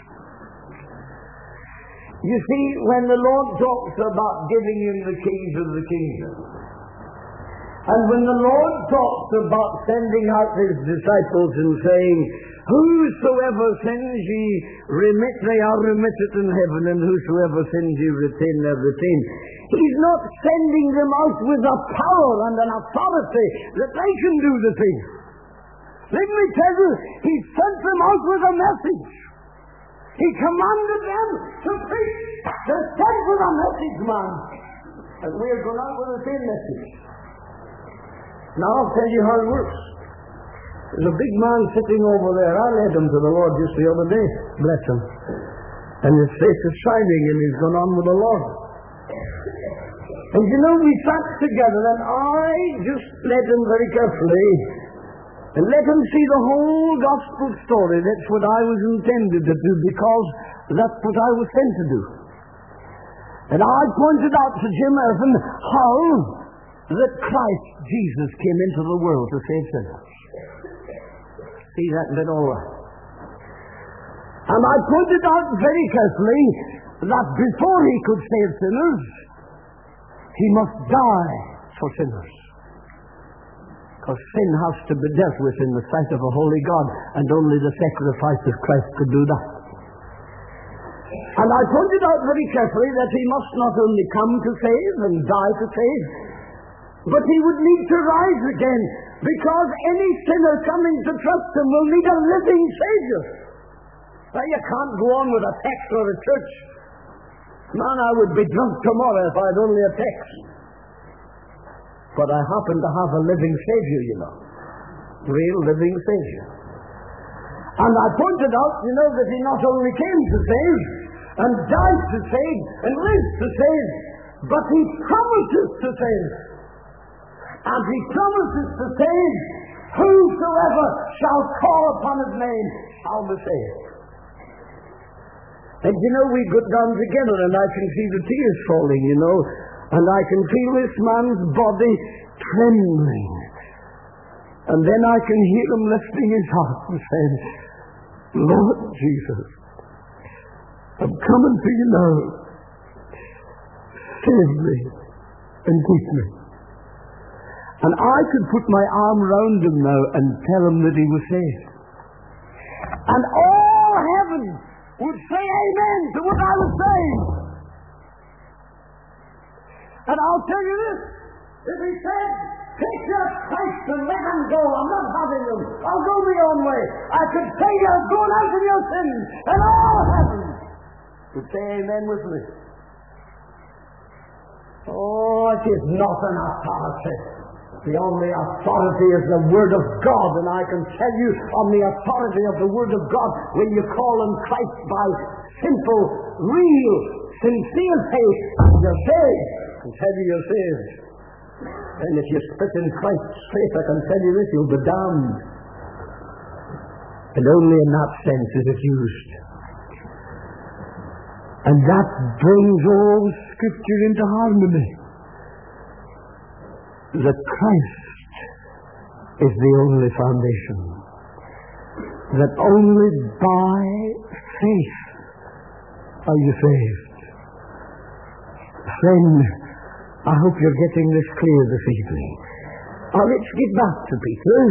You see, when the Lord talks about giving him the keys of the kingdom, and when the Lord talks about sending out his disciples and saying, whosoever sins ye remit, they are remitted in heaven, and whosoever sins ye retain, they are retained. He's not sending them out with a power and an authority that they can do the thing. Let me tell you, he sent them out with a message. He commanded them to preach. They're sent with a message, man. And we are going out with the same message. Now I'll tell you how it works. There's a big man sitting over there. I led him to the Lord just the other day. Bless him. And his face is shining and he's gone on with the Lord. And you know, we sat together and I just led him very carefully and let him see the whole gospel story. That's what I was intended to do, because that's what I was sent to do. And I pointed out to Jim Irvin how that Christ Jesus came into the world to save sinners. See that bit all right? And I pointed out very carefully that before he could save sinners, he must die for sinners. Because sin has to be dealt with in the sight of a holy God, and only the sacrifice of Christ could do that. And I pointed out very carefully that he must not only come to save and die to save, but he would need to rise again, because any sinner coming to trust him will need a living Savior. Now, you can't go on with a text or a church. Man, I would be drunk tomorrow if I had only a text. But I happen to have a living Savior, you know. Real living Savior. And I pointed out, you know, that he not only came to save, and died to save, and lived to save, but he promises to save. And he promises to save whosoever shall call upon his name shall be saved. And you know, we got down together and I can see the tears falling, you know, and I can feel this man's body trembling. And then I can hear him lifting his heart and saying, Lord Jesus, I'm coming to you now. Save me and keep me. And I could put my arm round him now and tell him that he was saved. And all heaven would say amen to what I was saying. And I'll tell you this, if he said, take your Christ and let him go, I'm not having him, I'll go my own way, I could say you're going out in your sins, and all heaven would say amen with me. Oh, it is not an authority. The only authority is the Word of God, and I can tell you on the authority of the Word of God, when you call on Christ by simple, real, sincere faith, you're saved. I can tell you you're saved. And if you spit in Christ's faith, I can tell you this, you'll be damned. And only in that sense is it used. And that brings all Scripture into harmony. That Christ is the only foundation. That only by faith are you saved. Friend, I hope you're getting this clear this evening. Now let's get back to Peter.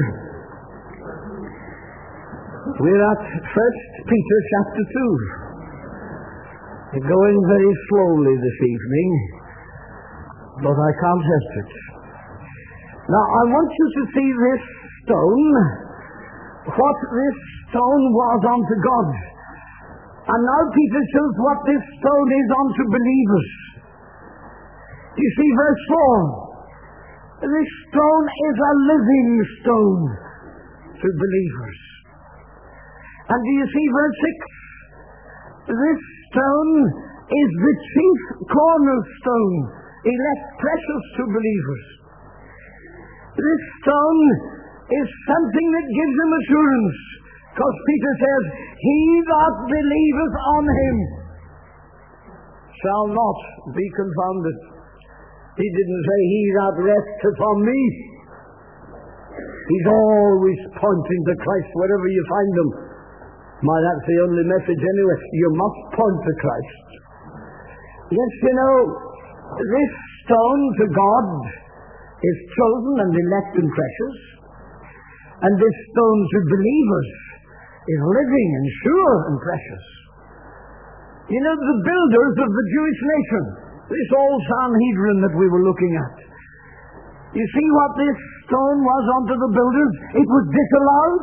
We're at First Peter chapter two. We're going very slowly this evening, but I can't help it. Now, I want you to see this stone, what this stone was unto God. And now Peter shows what this stone is unto believers. You see verse four. This stone is a living stone to believers. And do you see verse six? This stone is the chief cornerstone, elect precious to believers. This stone is something that gives them assurance, because Peter says, he that believeth on him shall not be confounded. He didn't say, he that resteth on me. He's always pointing to Christ wherever you find him. My, that's the only message anyway. You must point to Christ. Yes, you know, this stone to God is chosen and elect and precious. And this stone to believers is living and sure and precious. You know, the builders of the Jewish nation, this old Sanhedrin that we were looking at, you see what this stone was unto the builders? It was disallowed.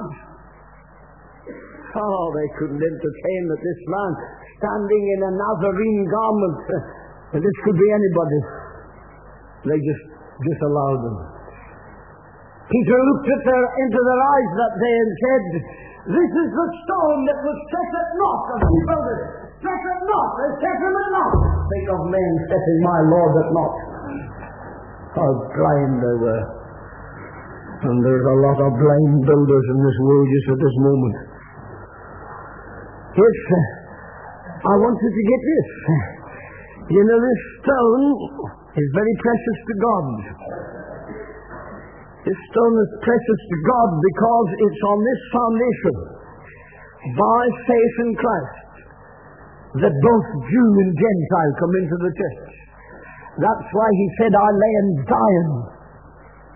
Oh, they couldn't entertain that this man standing in a Nazarene garment, uh, this could be anybody. They just disallowed them. Peter looked at their, into their eyes that day and said, this is the stone that was set at naught of the builders. Set at naught, they set him at naught. Think of men setting my Lord at naught. How blind they were. And there's a lot of blind builders in this world just at this moment. Yes, I want you to get this. You know, this stone is very precious to God. This stone is precious to God because it's on this foundation, by faith in Christ, that both Jew and Gentile come into the church. That's why he said, I lay in Zion,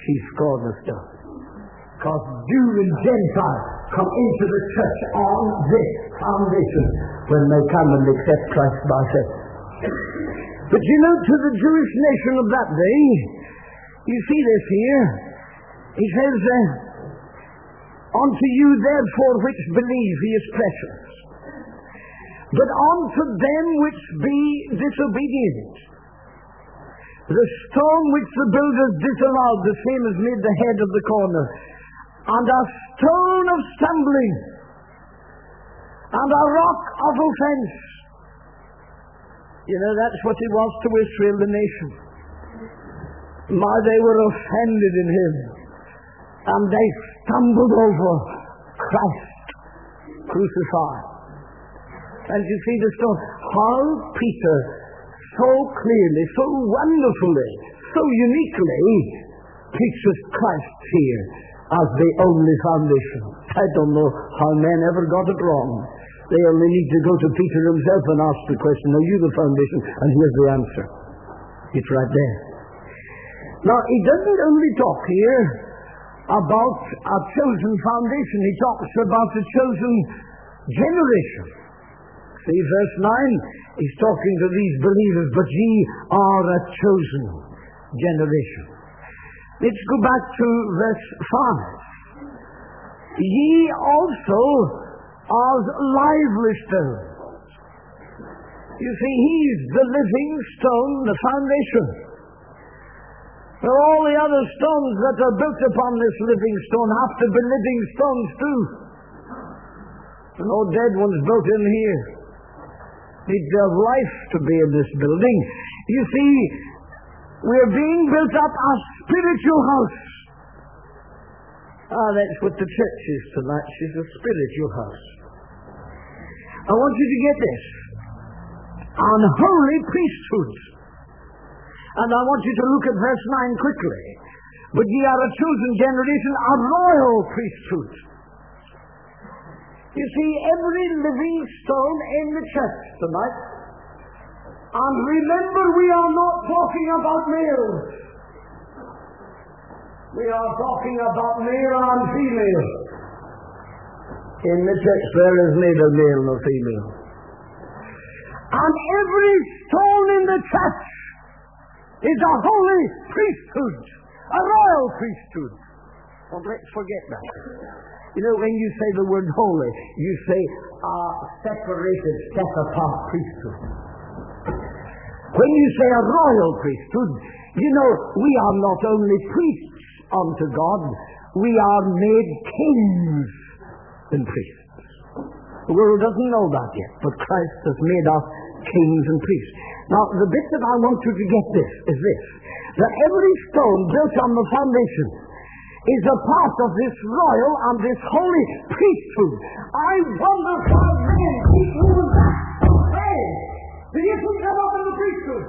He's cornerstone. Because Jew and Gentile come into the church on this foundation when they come and accept Christ by faith. But you know, to the Jewish nation of that day, you see this here, he says, uh, unto you therefore which believe he is precious, but unto them which be disobedient, the stone which the builders disallowed, the same is made the head of the corner, and a stone of stumbling, and a rock of offense. You know, that's what he was to Israel, the nation. My, they were offended in him, and they stumbled over Christ crucified. And you see the stone, how Peter so clearly, so wonderfully, so uniquely preaches Christ here as the only foundation. I don't know how men ever got it wrong. They only need to go to Peter himself and ask the question, are you the foundation? And here's the answer. It's right there. Now, he doesn't only talk here about a chosen foundation. He talks about the chosen generation. See, verse nine, he's talking to these believers, but ye are a chosen generation. Let's go back to verse five. Ye also are lively stones. You see, he's the living stone, the foundation. So all the other stones that are built upon this living stone have to be living stones too. There are no dead ones built in here. Need to have life to be in this building. You see, we're being built up a spiritual house. Ah, that's what the church is tonight. She's a spiritual house. I want you to get this. An holy priesthood. And I want you to look at verse nine quickly. But ye are a chosen generation, a royal priesthood. You see, every living stone in the church tonight. And remember, we are not talking about males. We are talking about male and female. In the church there is neither male nor female. And every stone in the church is a holy priesthood, a royal priesthood. Don't let's forget that. You know, when you say the word holy, you say a separated, set-apart priesthood. When you say a royal priesthood, you know, we are not only priests unto God, we are made kings and priests. The world doesn't know that yet, but Christ has made us kings and priests. Now, the bit that I want you to get this is this, that every stone built on the foundation is a part of this royal and this holy priesthood. I wonder why men keep moving back and saying, do you think come up in the priesthood?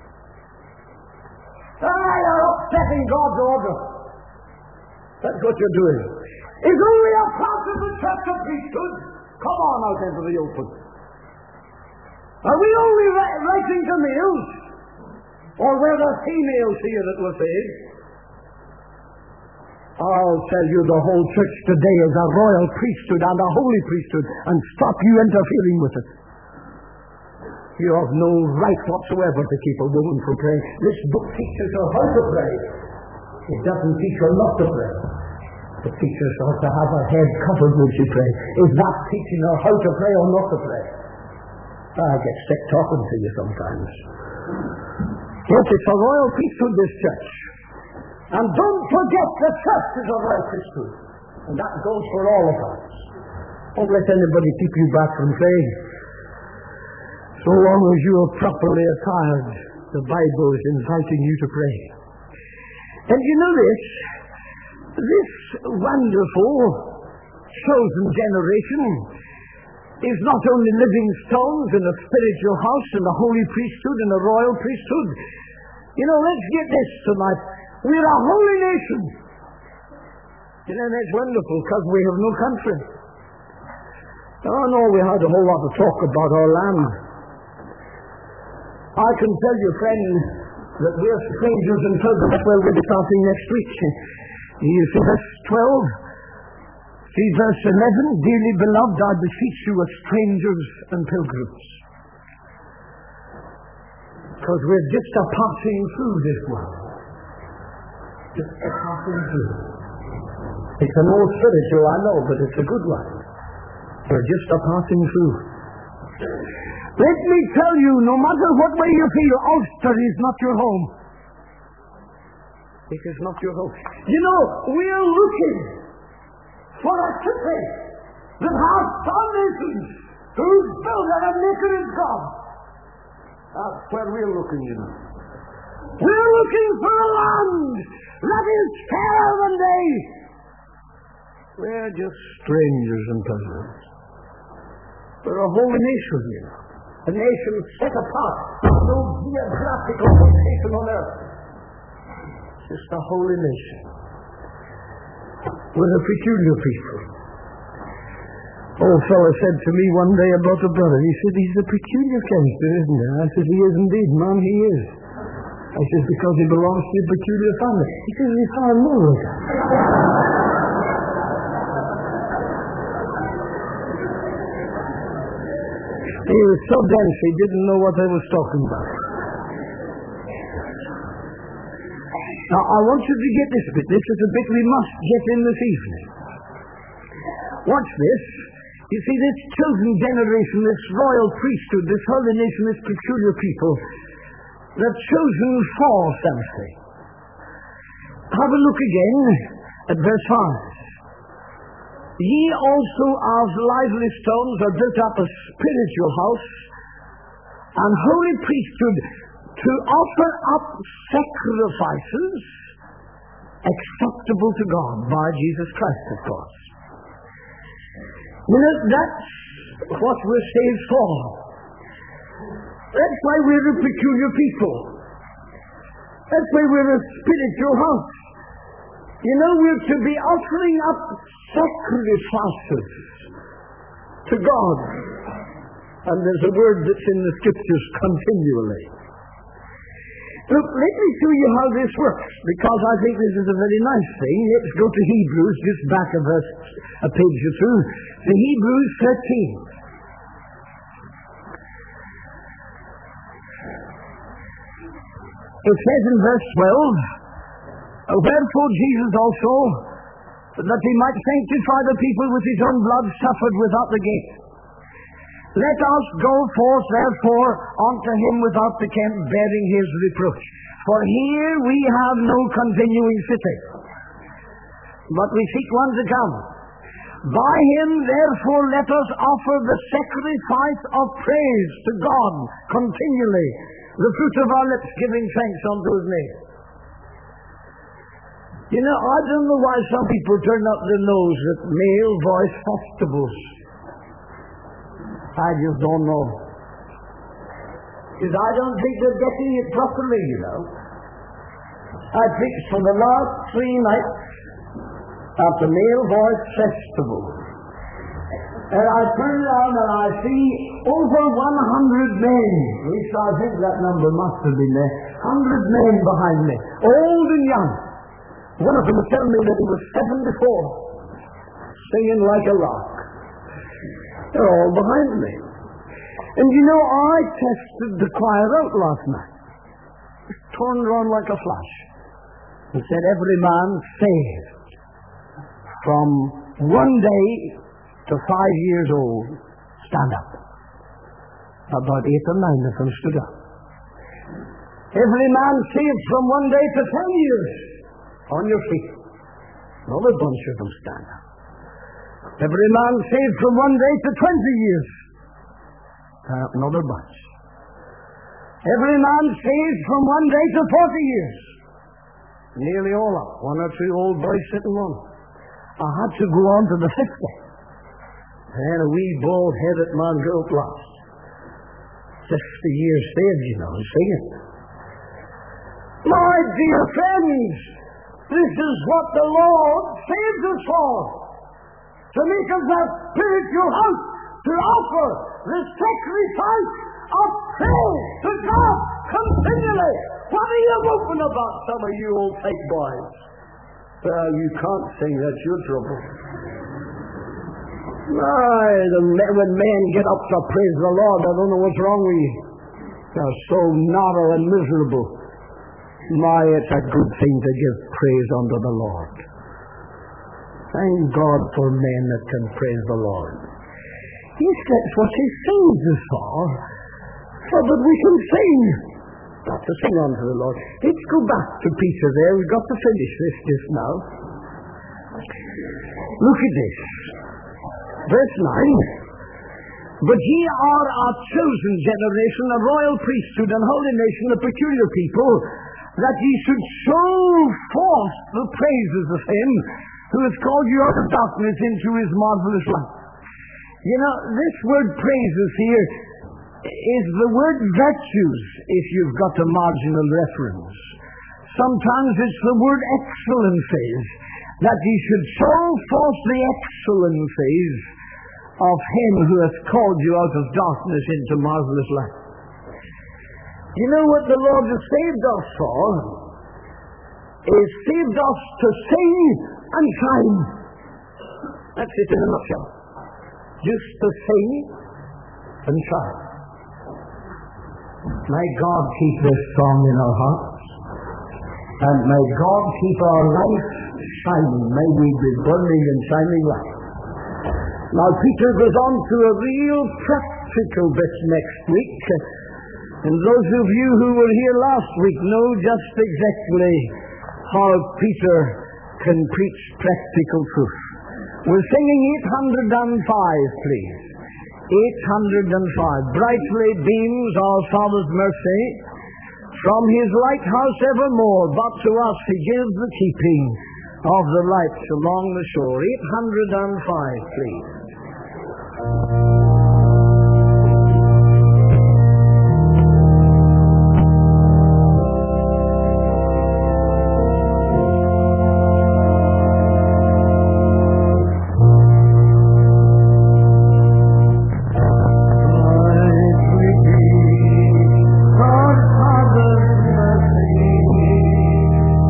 Ah, you're upsetting God's order. That's what you're doing. Is only a part of the church of priesthood. Come on out into the open. Are we only writing to males? Or were there females here that were saved? I'll tell you, the whole church today is a royal priesthood and a holy priesthood, and stop you interfering with it. You have no right whatsoever to keep a woman from praying. This book teaches her how to pray. It doesn't teach her not to pray. It teaches her to have her head covered when she prays. Is that teaching her how to pray or not to pray? I get sick talking to you sometimes. Yes, it's a royal priesthood, this church. And don't forget, the church is a royal priesthood. And that goes for all of us. Don't let anybody keep you back from praying. So long as you are properly attired, the Bible is inviting you to pray. And you know this, this wonderful chosen generation is not only living stones in a spiritual house and a holy priesthood and a royal priesthood. You know, let's get this tonight. We're a holy nation. You know, that's wonderful because we have no country. Oh no, we had a whole lot of talk about our land. I can tell you, friend, that we are strangers and pilgrims. Well, we'll be starting next week. You see verse twelve? See verse eleven? Dearly beloved, I beseech you as strangers and pilgrims. Because we're just a passing through this world. Just a passing through. It's an old spiritual, I know, but it's a good one. We're just a passing through. Let me tell you, no matter what way you feel, Ulster is not your home. It is not your home. You know, we're looking for a city that has foundations, whose builder and maker is God. That's where we're looking, you know. We're looking for a land that is fairer than day. We're just strangers and pilgrims. We're a holy nation, you know. A nation set apart. No geographical location on earth. Just a holy nation. We're a peculiar people. Old fellow said to me one day about a brother, he said, he's a peculiar character, isn't he? I said, he is indeed, man, he is. I said, because he belongs to a peculiar family. He says, he's far more like that. He was so dense, he didn't know what I was talking about. Now, I want you to get this bit. This is a bit we must get in this evening. Watch this. You see, this chosen generation, this royal priesthood, this holy nation, this peculiar people, they're chosen for something. Have a look again at verse five. Ye also as lively stones are built up a spiritual house and holy priesthood to offer up sacrifices acceptable to God by Jesus Christ, of course. You know, that's what we're saved for. That's why we're a peculiar people. That's why we're a spiritual house. You know, we're to be offering up sacrifices to God. And there's a word that's in the scriptures continually. Look, let me show you how this works, because I think this is a very nice thing. Let's go to Hebrews, just back a verse, a page or two. To Hebrews thirteen. It says in verse twelve, wherefore Jesus also, that he might sanctify the people with his own blood, suffered without the gate. Let us go forth therefore unto him without the camp, bearing his reproach. For here we have no continuing city, but we seek one to come. By him therefore let us offer the sacrifice of praise to God continually, the fruit of our lips, giving thanks unto his name. You know, I don't know why some people turn up their nose at male voice festivals. I just don't know. Because I don't think they're getting it properly, you know. I preached for the last three nights at the male voice festival. And I turn around and I see over one hundred men. At least I think that number must have been there. one hundred men behind me, old and young. One of them was telling me that he was seventy-four, singing like a lark. They're all behind me. And you know, I tested the choir out last night. It turned around like a flash. He said, every man saved from one day to five years old, stand up. About eight or nine of them stood up. Every man saved from one day to ten years, on your feet. Another bunch of them stand up. Every man saved from one day to twenty years. Uh, another bunch. Every man saved from one day to forty years. Nearly all up. One or two old boys sitting on. I had to go on to the fifty. And a wee bald-headed man go up last. Fifty years saved, you know, singing. My dear friends, this is what the Lord saved us for. To make us a spiritual house, to offer the sacrifice of praise to God continually. What are you whooping about, some of you old fake boys? Well, you can't sing, that's your trouble. My, the, when men get up to praise the Lord, I don't know what's wrong with you. They're so narrow and miserable. My, it's a good thing to give praise unto the Lord. Thank God for men that can praise the Lord. Yes, that's what He saves us for, so that we can sing. Got to sing unto the Lord. Let's go back to Peter there. We've got to finish this just now. Look at this. Verse nine. But ye are a chosen generation, a royal priesthood, and holy nation, a peculiar people, that ye should show forth the praises of Him who has called you out of darkness into His marvelous light. You know, this word praises here is the word virtues, if you've got a marginal reference. Sometimes it's the word excellencies, that ye should show forth the excellencies of Him who has called you out of darkness into marvelous light. You know what the Lord has saved us for? Is saved us to sing and shine. That's it in a nutshell. Just to sing and shine. May God keep this song in our hearts, and may God keep our life shining. May we be burning and shining light. Now Peter goes on to a real practical bit next week, and those of you who were here last week know just exactly how Peter can preach practical truth. We're singing eight hundred five, please. eight hundred five. Brightly beams our Father's mercy from His lighthouse evermore, but to us He gives the keeping of the lights along the shore. eight hundred five, please.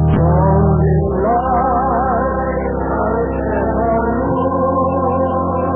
Oh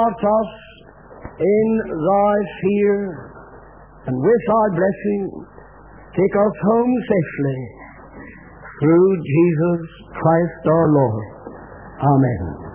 art us in thy fear, and with thy blessing take us home safely through Jesus Christ our Lord. Amen.